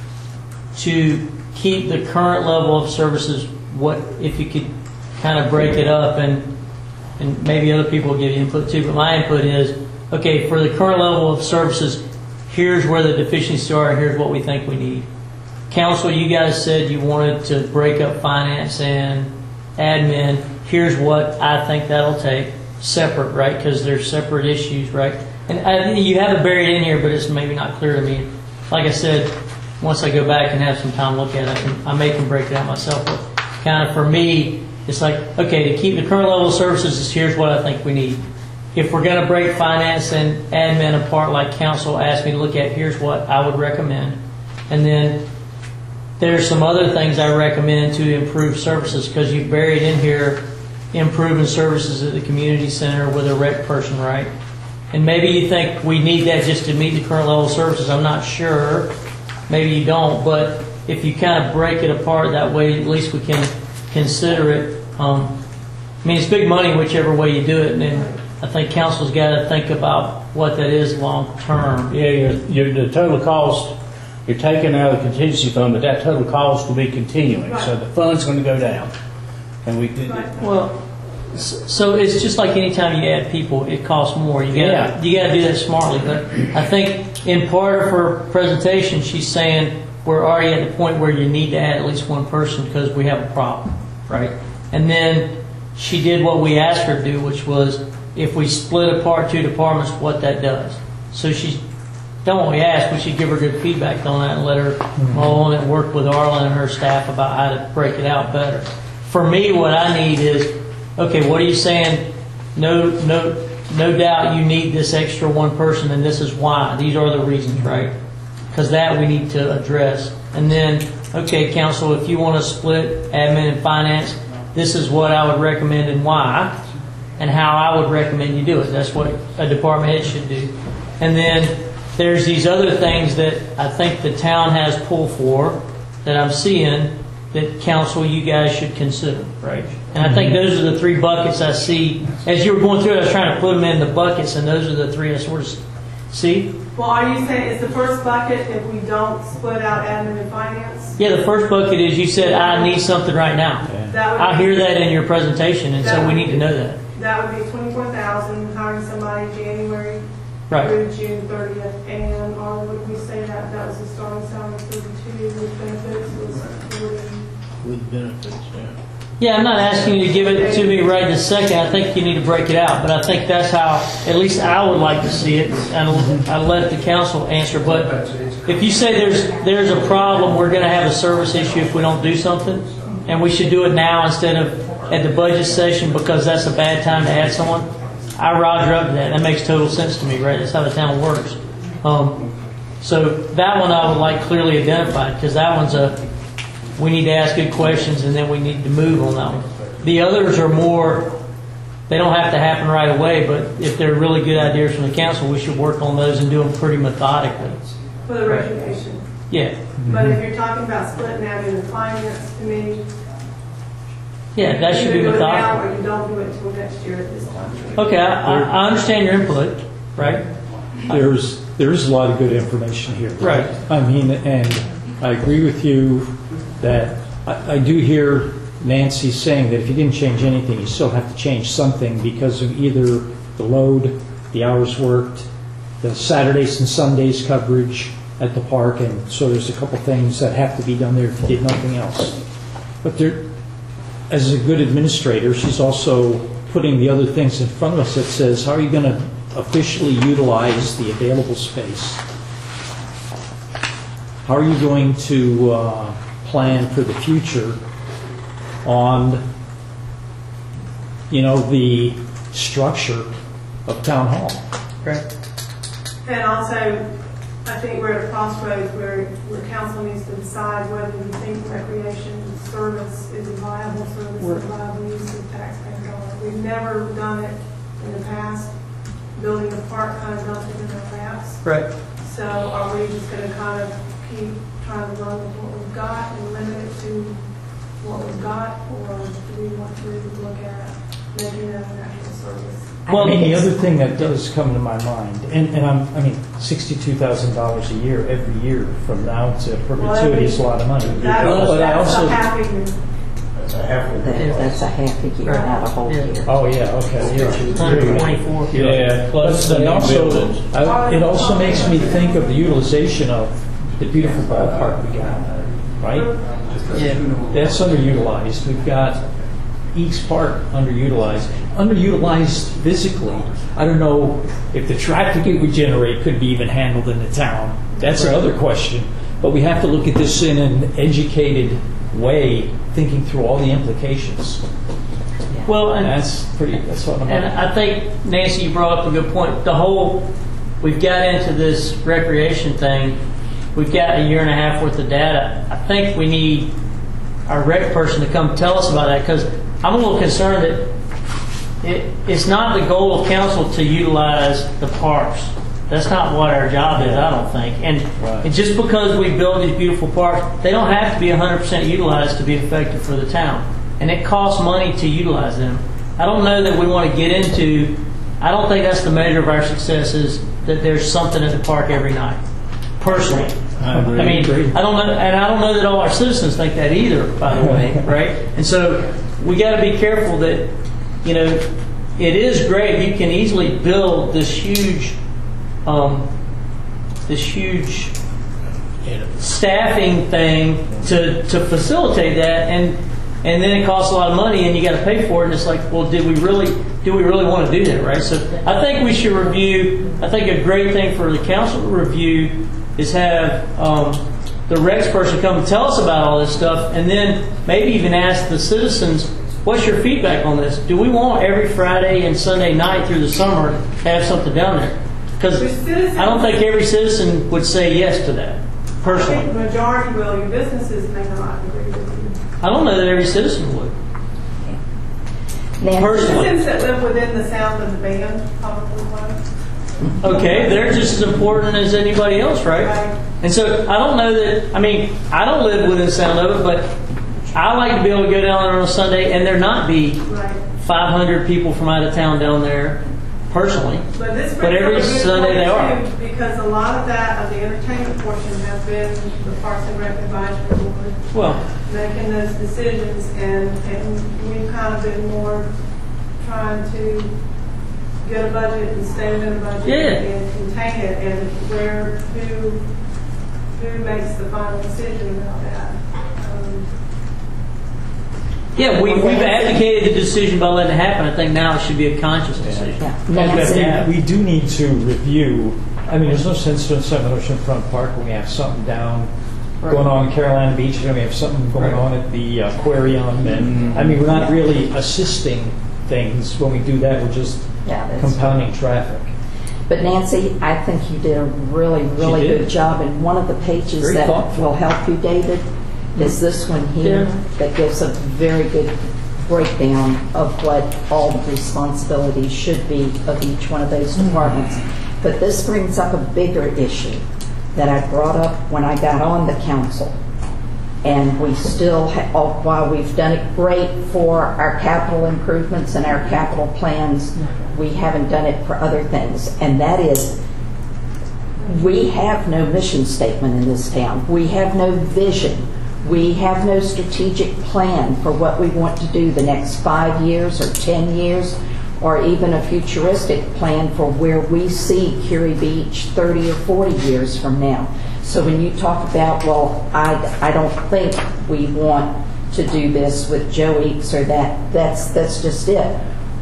to keep the current level of services. What if you could kind of break it up, and and maybe other people will give you input too, but my input is, okay, for the current level of services, here's where the deficiencies are, here's what we think we need. Council, you guys said you wanted to break up finance and admin. Here's what I think that'll take, separate, right? Because they're separate issues, right? And I, you have it buried in here, but it's maybe not clear to me. Like I said, once I go back and have some time to look at it, I, can, I may can break it out myself. But kind of for me, it's like, okay, to keep the current level of services, here's what I think we need. If we're going to break finance and admin apart, like council asked me to look at, here's what I would recommend. And then there's some other things I recommend to improve services, because you've buried in here improving services at the community center with a rec person, right? And maybe you think we need that just to meet the current level of services. I'm not sure. Maybe you don't, but if you kind of break it apart that way, at least we can consider it. Um, I mean, it's big money whichever way you do it, and then I think council's got to think about what that is long term. Yeah, your, your, the total cost, you're taking out of the contingency fund, but that total cost will be continuing, so the fund's going to go down. And we did it. Well, so it's just like any time you add people, it costs more. You got Yeah. you got to do that smartly. But I think in part of her presentation, she's saying we're already at the point where you need to add at least one person because we have a problem, right? And then she did what we asked her to do, which was if we split apart two departments, what that does. So she's done what we asked. We should give her good feedback on that and let her roll on it and work with Arlen and her staff about how to break it out better. For me, what I need is, okay, what are you saying? No, no, no doubt you need this extra one person, and this is why. These are the reasons, right? Because that we need to address. And then, okay, council, if you want to split admin and finance, this is what I would recommend and why, and how I would recommend you do it. That's what a department head should do. And then there's these other things that I think the town has pull for that I'm seeing that council, you guys should consider, right? And I think those are the three buckets I see. As you were going through it, I was trying to put them in the buckets, and those are the three I sort of see. Well, are you saying is the first bucket if we don't split out admin and finance? Yeah, the first bucket is you said, I need something right now. That would I be- hear that in your presentation, and so we need to know that. That would be twenty-four thousand, hiring somebody January Right. through June thirtieth. And, or would we say that that was the starting salary thirty-two with benefits was forty? With benefits, yeah. Yeah, I'm not asking you to give it to me right this second. I think you need to break it out. But I think that's how, at least I would like to see it. And I'll let the council answer. But if you say there's there's a problem, we're going to have a service issue if we don't do something, and we should do it now instead of at the budget session because that's a bad time to add someone, I roger up to that. That makes total sense to me, right? That's how the town works. Um, so that one I would like clearly identified because that one's a, we need to ask good questions and then we need to move on that one. The others are more, they don't have to happen right away, but if they're really good ideas from the council, we should work on those and do them pretty methodically. For the resignation. Yeah. But if you're talking about splitting admin and finance, to me, Yeah, that should be either do it now methodical. or you don't do it until next year at this time. Okay, I, I understand your input, right? There's, there's a lot of good information here. Right. I mean, and I agree with you that I, I do hear Nancy saying that if you didn't change anything, you still have to change something because of either the load, the hours worked, the Saturdays and Sundays coverage at the park, and so there's a couple things that have to be done there if you did nothing else. But there, as a good administrator, she's also putting the other things in front of us that says, how are you going to officially utilize the available space? How are you going to uh, plan for the future on, you know, the structure of town hall? Right. And also, I think we're at a crossroads where, where council needs to decide whether you think recreation service is a viable service, a viable use of taxpayer dollars. We've never done it in the past. Building a park kind of dumped it in our laps. Right. So are we just going to kind of keep trying to run with what we've got and limit it to what we've got, or do we want to look at making it an actual service? Well, and the other thing that does come to my mind, and, and I'm, I mean, sixty-two thousand dollars a year every year from now to perpetuity is a lot of money. That- But I that's also, a happy year. That's a half a That- That's a half a year, not a whole year. oh yeah, okay, yeah. one hundred twenty-four. Yeah, Plus but the also, buildings. I- it also makes me think of the utilization of the beautiful ballpark we got, right? Yeah. That's underutilized. We've got East Park underutilized. Underutilized physically. I don't know if the traffic it would generate could be even handled in the town. That's another question. But we have to look at this in an educated way, thinking through all the implications. Well, And and, that's pretty, that's what I'm and about. I think, Nancy, you brought up a good point. The whole, we've got into this recreation thing. We've got a year and a half worth of data. I think we need our rec person to come tell us about that because I'm a little concerned that it, it's not the goal of council to utilize the parks. That's not what our job is, I don't think. And, Right. and just because we build these beautiful parks, they don't have to be one hundred percent utilized to be effective for the town. And it costs money to utilize them. I don't know that we want to get into, I don't think that's the measure of our success is that there's something at the park every night, personally. I agree. I mean, I don't know, and I don't know that all our citizens think that either, by the way, right? And so we got to be careful that, you know, it is great. You can easily build this huge, um, this huge staffing thing to, to facilitate that, and and then it costs a lot of money, and you got to pay for it. And it's like, well, did we really do we really want to do that, right? So I think we should review. I think a great thing for the council to review is have um, the Rex person come and tell us about all this stuff, and then maybe even ask the citizens, what's your feedback on this? Do we want every Friday and Sunday night through the summer to have something down there? Because I don't think every citizen would say yes to that, I personally. think the majority will. Your businesses may not agree with you. I don't know that every citizen would. Personally. Citizens that live within the sound of the band probably won't. Okay, they're just as important as anybody else, right? Right. And so I don't know that, I mean, I don't live within the sound of it, but I like to be able to go down there on a Sunday and there not be Right. five hundred people from out of town down there, personally. But this But brings every up a good Sunday point, they are. too, because a lot of that, of the entertainment portion, has been the Parks and Rec Advisory Board Well, making those decisions, and, and we've kind of been more trying to get a budget and stay within a budget Yeah. and contain it, and where, who, who makes the final decision about that. Um, yeah, we, we've advocated the decision by letting it happen. I think now it should be a conscious decision. Yeah. As we have to have. We do need to review, I mean, there's no sense doing something at Oceanfront Park when we have something down going on in Carolina Beach, and we have something going on at the aquarium, and, I mean, we're not really assisting things when we do that, we're just Yeah, that's- compounding traffic. But Nancy, I think you did a really, really did. good job. And one of the pages Very that thoughtful. will help you, David, is this one here Yeah. that gives a very good breakdown of what all the responsibilities should be of each one of those departments. But this brings up a bigger issue that I brought up when I got on the council. And we still, ha- oh, while we've done it great for our capital improvements and our capital plans, we haven't done it for other things. And that is, we have no mission statement in this town. We have no vision. We have no strategic plan for what we want to do the next five years or ten years, or even a futuristic plan for where we see Curie Beach thirty or forty years from now. So when you talk about, well, I, I don't think we want to do this with Joe Eakes or that, that's, that's just it.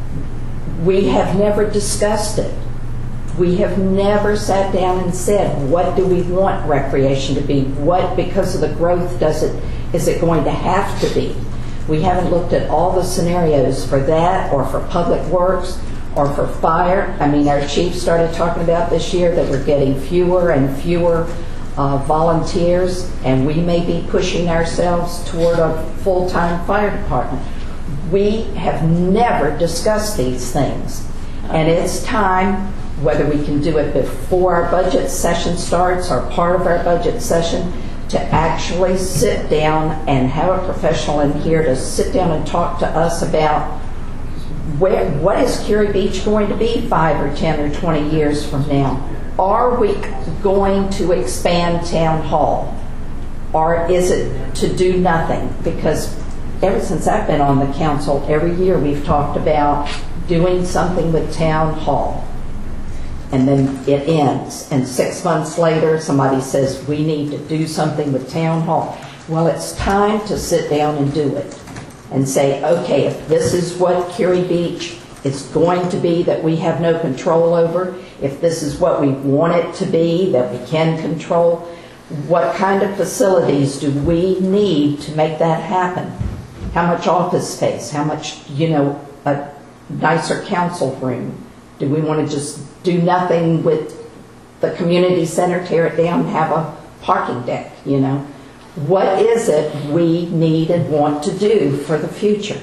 We have never discussed it. We have never sat down and said, what do we want recreation to be? What, because of the growth, does it, is it going to have to be? We haven't looked at all the scenarios for that, or for public works, or for fire. I mean, our chief started talking about this year that we're getting fewer and fewer uh, volunteers, and we may be pushing ourselves toward a full-time fire department. We have never discussed these things, and it's time, whether we can do it before our budget session starts or part of our budget session, to actually sit down and have a professional in here to sit down and talk to us about where, what is Curie Beach going to be five or ten or twenty years from now? Are we going to expand town hall? Or is it to do nothing? Because ever since I've been on the council, every year we've talked about doing something with town hall. And then it ends. And six months later, somebody says, we need to do something with town hall. Well, it's time to sit down and do it. And say, okay, if this is what Curie Beach is going to be that we have no control over, if this is what we want it to be that we can control, what kind of facilities do we need to make that happen? How much office space? How much, you know, a nicer council room? Do we want to just do nothing with the community center, tear it down, have a parking deck, you know? What is it we need and want to do for the future?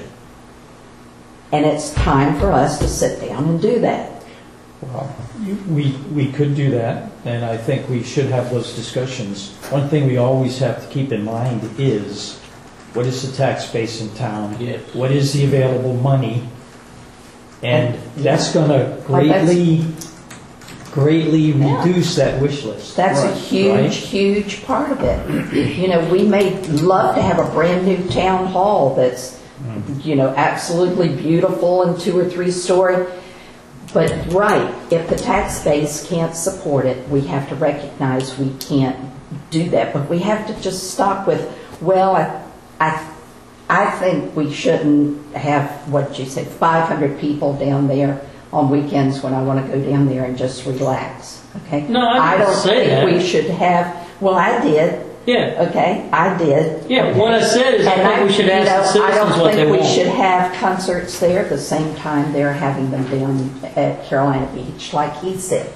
And it's time for us to sit down and do that. Well, we, we could do that, and I think we should have those discussions. One thing we always have to keep in mind is, what is the tax base in town? What is the available money? And that's going to greatly, greatly reduce that wish list. That's a Right, huge, right? huge part of it. You know, we may love to have a brand new town hall that's, you know, absolutely beautiful and two or three story. But right, if the tax base can't support it, we have to recognize we can't do that, but we have to just stop with, well, I, I, I think we shouldn't have, what you said, five hundred people down there on weekends when I want to go down there and just relax, okay? No, I didn't don't say think that. we should have, well, I did. Yeah. Okay, I did. Yeah, okay. what I said is I And think we should you ask the know, citizens what they I don't think we want. should have concerts there at the same time they're having them down at Carolina Beach, like he said.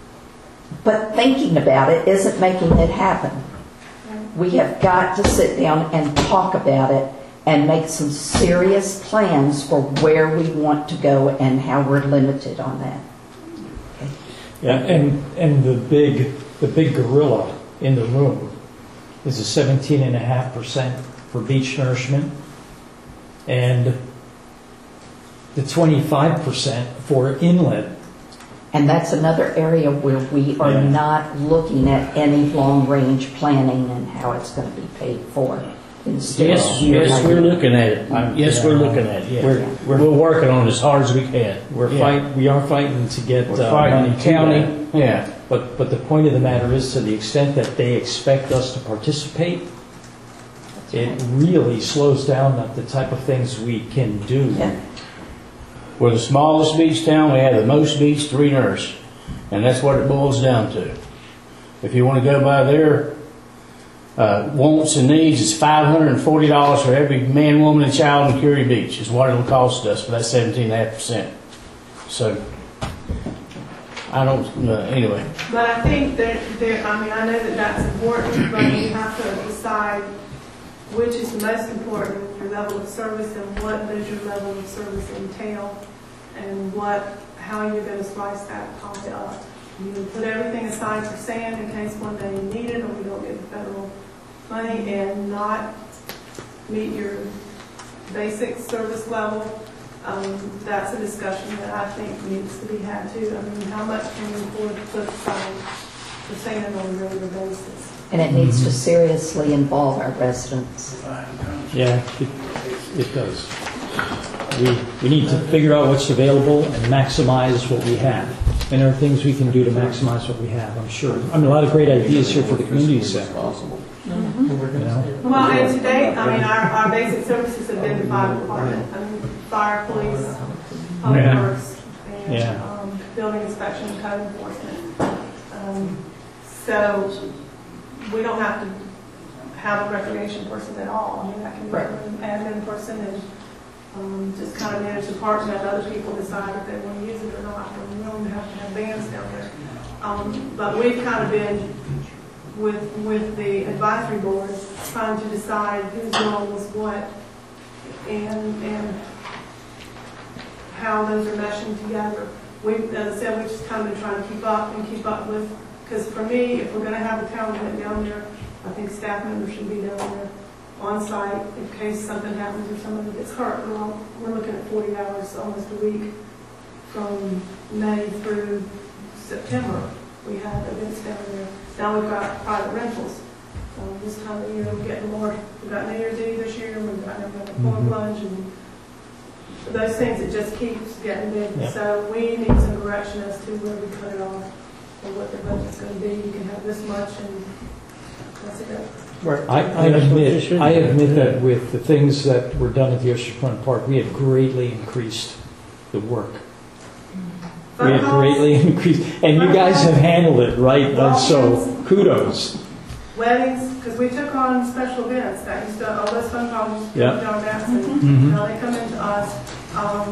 But thinking about it isn't making it happen. We have got to sit down and talk about it and make some serious plans for where we want to go and how we're limited on that. Okay. Yeah, and, and the big, the big gorilla in the room is a seventeen and a half percent for beach nourishment and the twenty-five percent for inlet. And that's another area where we are Yeah. not looking at any long-range planning and how it's going to be paid for. Instead, Yes, yes, we're looking at it. Yes, we're looking at it, yeah. We're- We're working on it as hard as we can. We're Yeah. fight, we are fighting to get We're uh, fighting money the to county, that. yeah. But, but the point of the matter is, to the extent that they expect us to participate, it really slows down the, the type of things we can do. Yeah. We're the smallest beach town, we have the most beach, three nurses. And that's what it boils down to. If you want to go by their uh, wants and needs, it's five hundred forty dollars for every man, woman, and child in Curie Beach is what it'll cost us for that seventeen point five percent. So, I don't, uh, anyway. But I think that there, I mean, I know that that's important, but you have to decide which is the most important, your level of service, and what does your level of service entail, and what, how you're going to slice that pie up. You put everything aside for sand in case one day you need it, or we don't get the federal money, and not meet your basic service level. Um, that's a discussion that I think needs to be had too. I mean, how much can we afford to put aside for sand on a regular basis? And it needs to seriously involve our residents. Yeah, it, it does. We, we need to figure out what's available and maximize what we have. And there are things we can do to maximize what we have, I'm sure. I mean, a lot of great ideas here for the community center. Possible. You know? Well, and to date, I mean, our, our basic services have been the fire department, I mean, fire, police, public Yeah. works, and Yeah. um, building inspection, code enforcement. Um, so we don't have to have a recreation person at all. I mean, that can be an admin person and um, just kind of manage the parks and let other people decide if they want to use it or not. We don't have to have bands down there. Um, but we've kind of been with with the advisory board trying to decide whose role is what and and how those are meshing together. We, as I said, we've just kind of been trying to keep up and keep up with, because for me, if we're going to have a town event down there, I think staff members should be down there on site in case something happens or somebody gets hurt. We're, all, we're looking at forty hours, almost a week, from May through September. We have events down there. Now we've got private rentals. Um, this time of year, we're getting more. We've got New Year's Eve this year, we've got a corn plunge, and those things, it just keeps getting big. Yeah. So we need some direction as to where we cut it off, or what the budget's going to be. You can have this much, and that's it. I, I admit, I admit that with the things that were done at the Oceanfront Park, we have greatly increased the work. We have greatly increased, and you guys have handled it right, and so kudos. Weddings, because we took on special events that used to, all those phone calls used to Yeah. come down Madison. Mhm. Now they come into us. Um,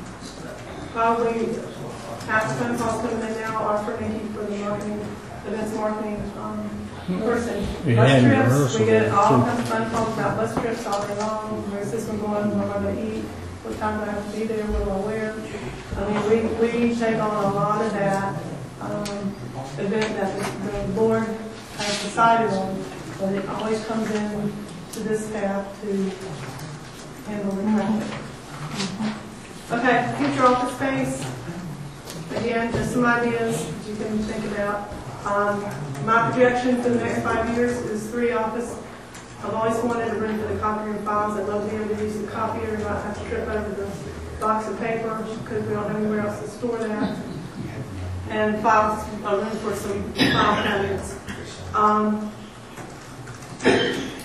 probably half the phone calls coming in now are for Nikki for the marketing, events marketing um, person. We Bus had trips, rehearsal we get all too. kinds of phone calls about bus trips all day long. Where's this one going? Where am I going to eat? What time do I have to be there? What do I wear? I mean, we, we take on a lot of that um, event that the, the board has decided on, but it always comes in to this staff to handle the traffic. Okay, future office space. Again, just some ideas that you can think about. Um, my projection for the next five years is three office. I've always wanted to bring for the copier and files. I'd love to be able to use the copier and not have to trip over the box of paper because we don't have anywhere else to store that. And files, a room for some file cabinets. Um,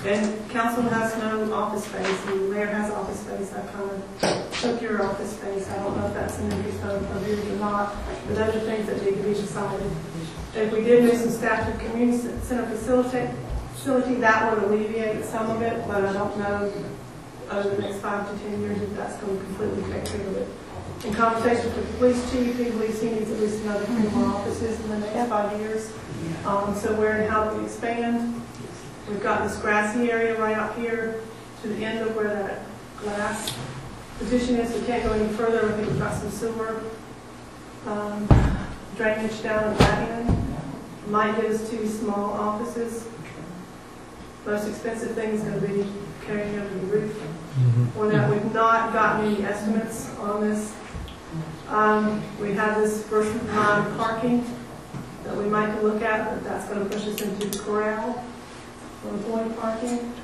And council has no office space, and the mayor has office space. I kind of took your office space. I don't know if that's an interest of, of yours or not, but those are things that need to be decided. If we did move some staff to community center facility, facility, that would alleviate some of it, but I don't know over the next five to ten years if that's going to completely take care of it. In conversations with the police chief, he believes he needs at least another three more offices in the next five years. Um, so where and how do we expand? We've got this grassy area right up here to the end of where that glass petition is. We can't go any further. I think we've got some sewer um, drainage down at that end. Might give us two small offices. Most expensive thing is going to be carrying over the roof. Mm-hmm. On that, we've not gotten any estimates on this. Um, we have this first line parking that we might look at, but that's going to push us into the corral for employee parking.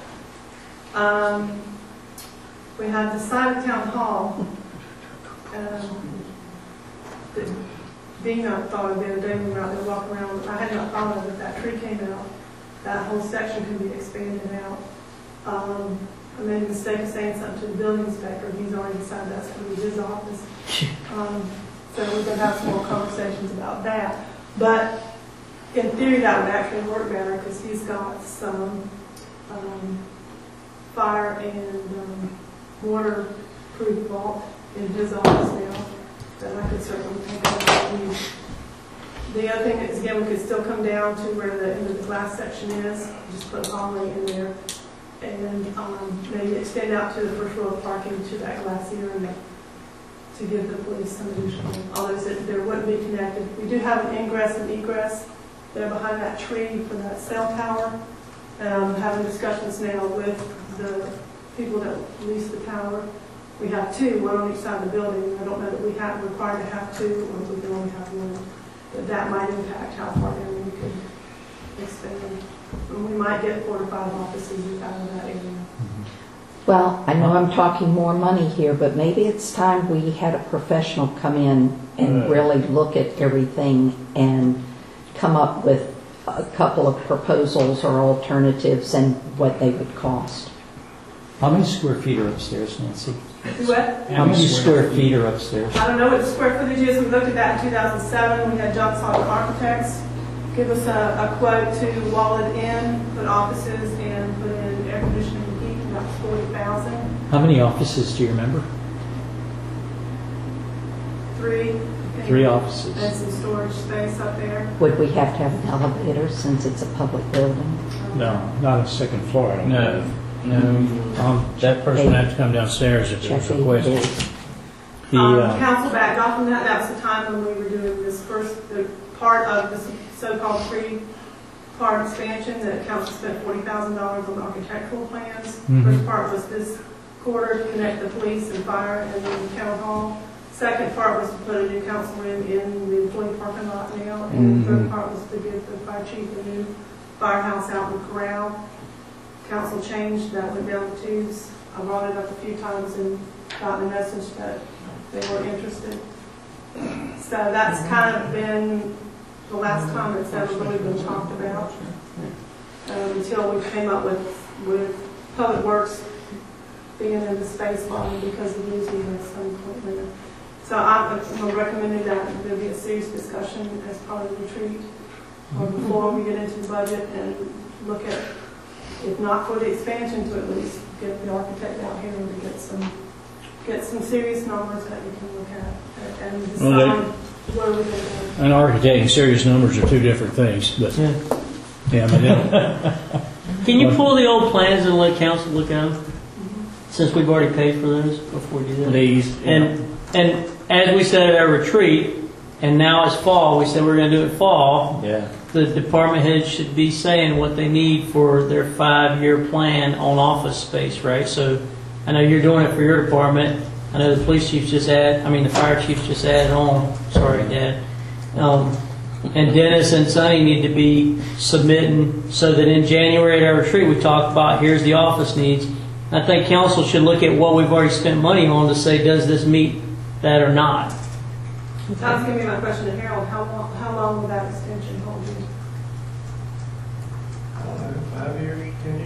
Um, we have the side of town hall. Um, that Dina thought of the other day when we were out there walking around. I had not thought of it. That tree came out. That whole section can be expanded out. Um, I made a mistake of saying something to the building inspector. He's already decided that's going to be his office. Um, so we're going to have some more conversations about that. But in theory, that would actually work better because he's got some um, fire and um, waterproof vault in his office now that I could certainly think of. The other thing is, again, we could still come down to where the end of the glass section is, just put a hallway in there, and um, maybe extend out to the first row of parking to that glass area to give the police some additional, although there wouldn't be connected. We do have an ingress and egress there behind that tree for that cell tower. Um, having discussions now with the people that lease the tower. We have two, one on each side of the building. I don't know that we have required to have two, or we can only have one. But that might impact how far down we could expand. And we might get four to five offices out of that area. Well, I know I'm talking more money here, but maybe it's time we had a professional come in and really look at everything and come up with a couple of proposals or alternatives and what they would cost. How many square feet are upstairs, Nancy? What? How many square feet are upstairs? I don't know what the square footage is. We looked at that in two thousand seven. We had John Salter Architects give us a, a quote to wall it in, put offices, and put in air conditioning and heat, about forty thousand. How many offices do you remember? Three. Three offices. And some storage space up there. Would we have to have an elevator since it's a public building? No, not a second floor. I don't No, no. Um, that person would have to come downstairs if it was requested. The, um, uh, council backed off on that. That was the time when we were doing this first the part of this so-called three-part expansion that council spent forty thousand dollars on architectural plans. Mm-hmm. First part was this quarter to connect the police and fire and then the town hall. Second part was to put a new council room in the employee parking lot now. And Mm-hmm. the third part was to give the fire chief a new firehouse out in the corral. Council changed, that went down the tubes. I brought it up a few times and gotten a message that they were interested. So that's kind of been the last time it's ever really been talked about. Um, until we came up with, with Public Works being in the space line because of using it at some point later. So I'm, I'm recommending that there be a serious discussion as part of the retreat or before we get into the budget and look at, if not for the expansion, to at least get the architect out here to get some get some serious numbers that we can look at and decide Well, where we're going to go. An architect and serious numbers are two different things, but Yeah. yeah, but then, Can you pull the old plans and let council look at them? Since we've already paid for those before we do that. please. And and as we said at our retreat, and now it's fall, we said we're going to do it fall. Yeah. The department heads should be saying what they need for their five-year plan on office space, right? So I know you're doing it for your department. I know the police chief just added, I mean, the fire chief just added on. Sorry, Dad. Um, and Dennis and Sonny need to be submitting so that in January at our retreat we talk about here's the office needs. I think council should look at what we've already spent money on to say, does this meet that or not? That was going to be my question to Harold. How long, how long will that extension hold you? Five years, ten years?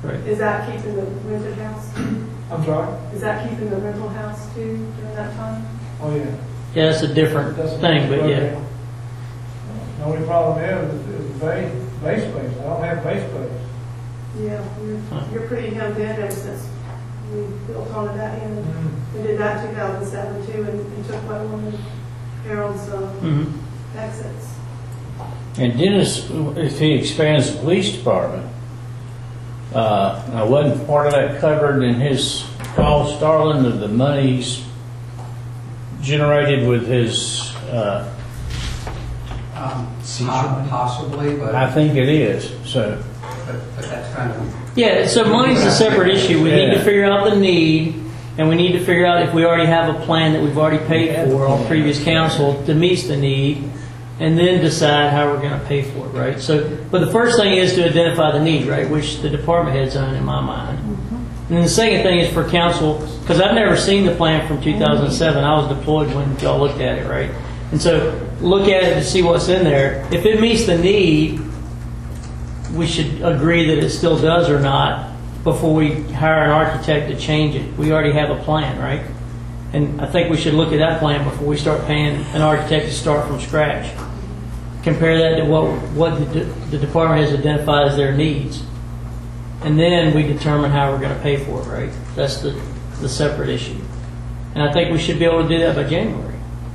Right. Is that keeping the rented house? I'm sorry? Is that keeping the rental house too during that time? Oh, yeah. Yeah, it's a different That's- thing, but yeah. The only problem is, is the base, base place. I don't have base place. Yeah, you're, you're pretty hemmed in ever since we built onto that end. Mm-hmm. We did that two thousand seven too, and, and took away one of Harold's um, Mhm. exits. And Dennis, if he expands the police department, uh, now wasn't part of that covered in his cost, Starlin, of the monies generated with his, uh, Um, po- Possibly, but, I think it is, so. but but that's kind of, Yeah, so money's a separate issue. We need to Yeah. figure out the need, and we need to figure out if we already have a plan that we've already paid for on previous council that meets the need, and then decide how we're going to pay for it, right? So, but the first thing is to identify the need, right, which the department heads on in my mind. And then the second thing is for council, because I've never seen the plan from two thousand seven. I was deployed when y'all looked at it, right? And so look at it to see what's in there. If it meets the need, we should agree that it still does or not before we hire an architect to change it. We already have a plan, right? And I think we should look at that plan before we start paying an architect to start from scratch. Compare that to what what the, the department has identified as their needs. And then we determine how we're going to pay for it, right? That's the, the separate issue. And I think we should be able to do that by January.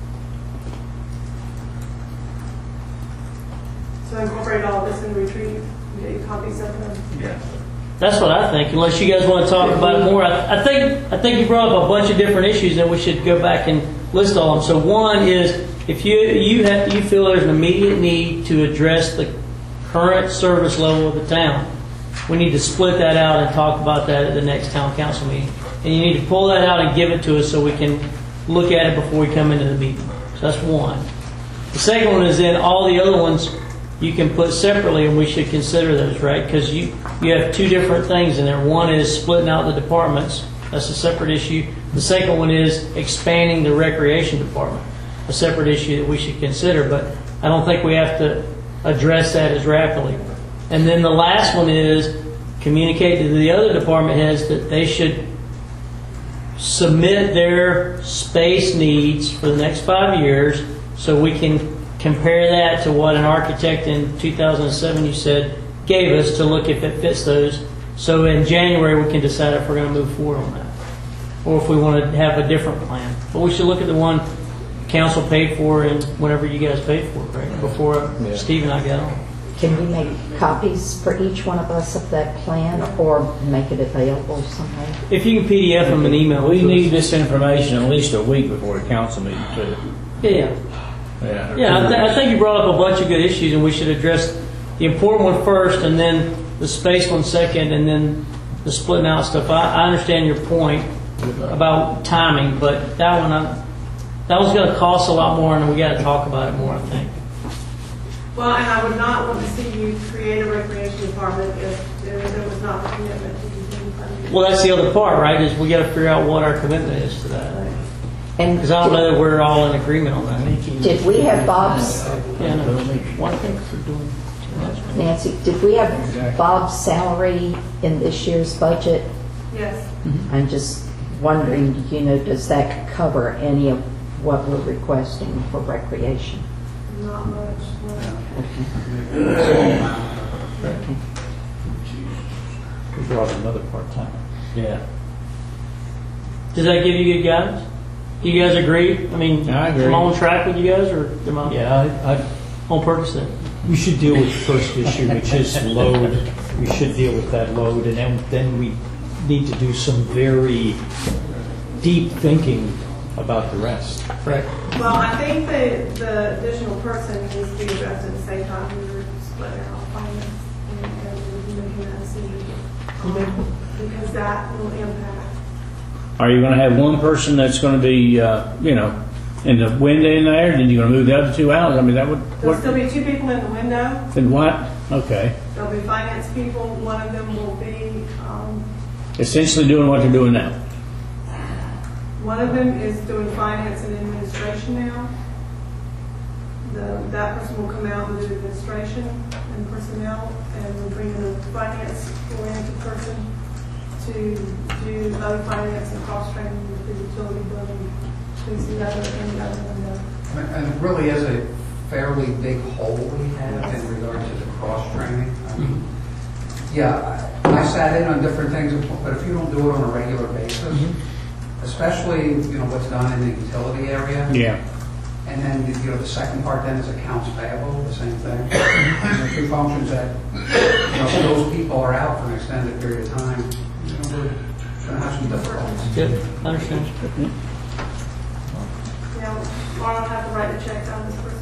So incorporate all this and retrieve, get copies of them. Yeah. That's what I think. Unless you guys want to talk about it more, I, I think I think you brought up a bunch of different issues, and we should go back and list all of them. So one is if you you have you feel there's an immediate need to address the current service level of the town, we need to split that out and talk about that at the next town council meeting. And you need to pull that out and give it to us so we can look at it before we come into the meeting. So that's one. The second one is then all the other ones you can put separately, and we should consider those, right? Because you, you have two different things in there. One is splitting out the departments. That's a separate issue. The second one is expanding the recreation department, a separate issue that we should consider. But I don't think we have to address that as rapidly. And then the last one is communicate to the other department heads that they should submit their space needs for the next five years so we can compare that to what an architect in two thousand seven, you said, gave us to look if it fits those. So in January, we can decide if we're going to move forward on that or if we want to have a different plan. But we should look at the one council paid for and whatever you guys paid for, right? Before Yeah. Steve and I got on. Can we make copies for each one of us of that plan or make it available somewhere? If you can P D F them and email We them to need us. this information at least a week before the council meeting, too. Yeah. Yeah. Yeah, I, th- I think you brought up a bunch of good issues, and we should address the important one first, and then the space one second, and then the splitting out stuff. I, I understand your point about timing, but that one, I, that was going to cost a lot more, and we got to talk about it more, I think. Well, and I would not want to see you create a recreation department if there, there was not a commitment to continue funding. Well, that's the other part, right? Is we got to figure out what our commitment is to that. And Because I don't know that we're all in agreement on that. did we have Bob's, Yeah, no. One thing for doing too much. Nancy, did we have Bob's salary in this year's budget? Yes. I'm just wondering, you know, does that cover any of what we're requesting for recreation? Not much. No. We brought another part-time. Yeah. Does that give you good guidance? You guys agree? I mean, I agree. am I on track with you guys, or am I Yeah, I, I, on purpose then? we should deal with the first issue, which is load. We should deal with that load, and then, then we need to do some very deep thinking about the rest. Correct. Well, I think that the additional person needs to be addressed at the same time we were splitting out finance and, and making that decision. Um, because that will impact. Are you going to have one person that's going to be, uh, you know, in the window in there, and then you're going to move the other two out? I mean, that would. There'll What? still be two people in the window. Then what? Okay. There'll be finance people. One of them will be, um, Essentially doing what they're doing now. one of them is doing finance and administration now. The, that person will come out and do administration and personnel, and we'll bring in a finance oriented person to do other finance and cost training with the utility building. Please, the other, any other than that. And it really is a fairly big hole we have in regard to the cross-training. I mean, yeah, I I sat in on different things, but if you don't do it on a regular basis, especially, you know, what's done in the utility area. Yeah. And then, you know, the second part then is accounts payable, the same thing. The two functions that, you know, if those people are out for an extended period of time, you know, we're going to have some difficulties. Good, understand. Now, I don't have to write a check on this person's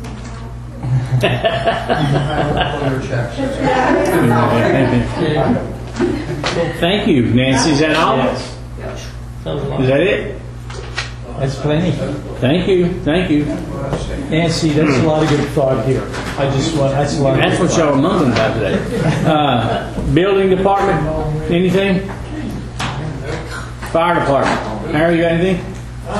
Well, thank you, Nancy. Is that all? Yes. Is that it? That's plenty. Thank you. Thank you. Nancy, that's a lot of good thought here. I just want, that's a lot of That's what y'all are mumbling about today. Uh, building department, anything? Fire department. Harry, you got anything?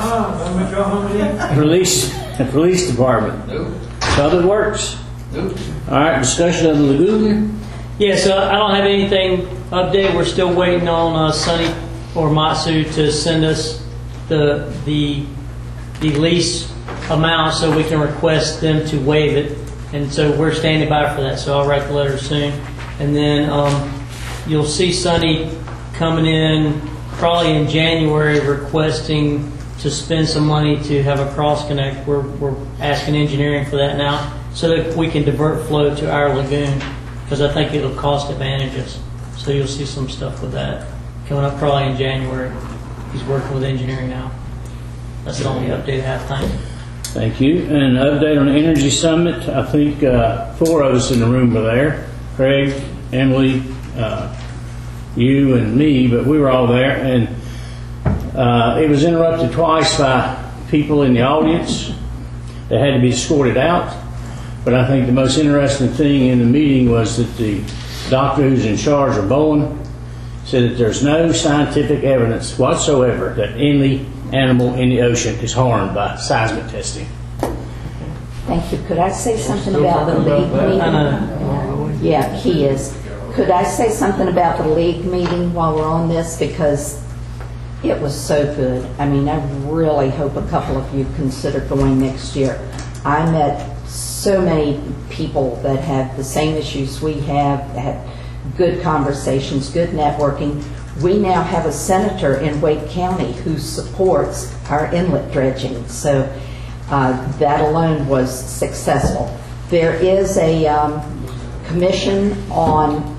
Police, police department. Public Works. All right, discussion of the lagoon. Yeah, so I don't have anything updated. We're still waiting on uh, Sunny or Matsu to send us the the the lease amount so we can request them to waive it. And so we're standing by for that. So I'll write the letter soon. And then um, you'll see Sunny coming in probably in January requesting to spend some money to have a cross connect. We're, we're asking engineering for that now so that we can divert flow to our lagoon, because I think it'll cost advantages. So you'll see some stuff with that coming up probably in January. He's working with engineering now. That's the only update I have. Thank you. Thank you. And an update on the Energy Summit. I think uh, four of us in the room were there. Craig, Emily, uh, you, and me, but we were all there. And uh, it was interrupted twice by people in the audience that had to be escorted out. But I think the most interesting thing in the meeting was that the doctor who's in charge of Bowen said that there's no scientific evidence whatsoever that any animal in the ocean is harmed by seismic testing. Thank you. Could I say something about the league meeting? Yeah, he is. Could I say something about the league meeting while we're on this? Because it was so good. I mean, I really hope a couple of you consider going next year. I met so many people that have the same issues we have, had good conversations, good networking. We now have a senator in Wake County who supports our inlet dredging. So uh, that alone was successful. There is a um, commission on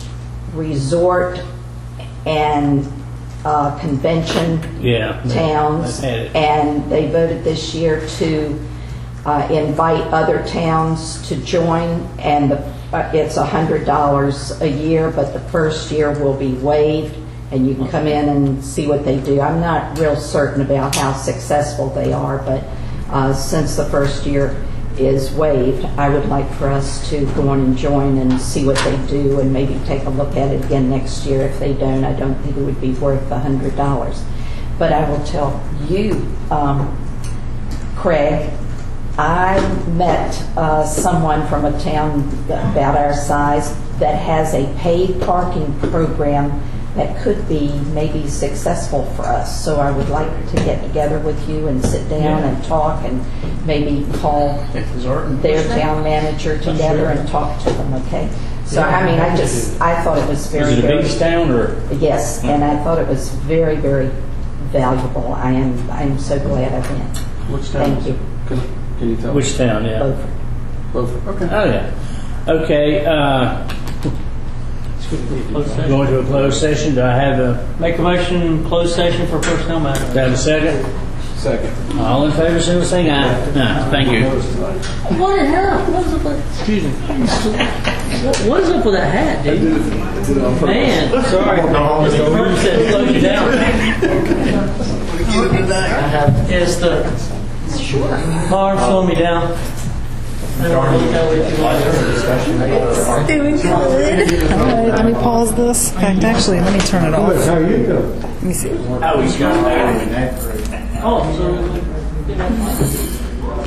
resort and uh, convention yeah, towns, and they voted this year to uh, invite other towns to join, and the, uh, it's one hundred dollars a year, but the first year will be waived, and you can come in and see what they do. I'm not real certain about how successful they are, but uh, since the first year is waived, I would like for us to go on and join and see what they do and maybe take a look at it again next year. If they don't, I don't think it would be worth one hundred dollars. But I will tell you, um, Craig, I met uh, someone from a town about our size that has a paid parking program that could be maybe successful for us. So I would like to get together with you and sit down Yeah. and talk, and maybe call their town manager together and talk to them, okay? So, I mean, I just, I thought it was very, Is it a very... biggest town, or? Yes, and I thought it was very, very valuable. I am, I am so glad I went. Which town? Thank you. Can, can you tell Which town, yeah. Beaufort. Beaufort. Okay. Oh, yeah. Okay, uh, going to a closed session. Do I have a, Make a motion, closed session for personnel matters. do I have a second? Second. All in favor, say the same aye. Aye. Thank you. What the hell? What's up with, excuse me. What, what is up with that hat, dude? Man, sorry. Mister Burke said slow you down. It's the car slowing me down. I don't want to look that way too much. Doing good. All right, let me pause this. In fact, actually, let me turn it off. How you doing? Let me see. Oh, he's got that. Oh, so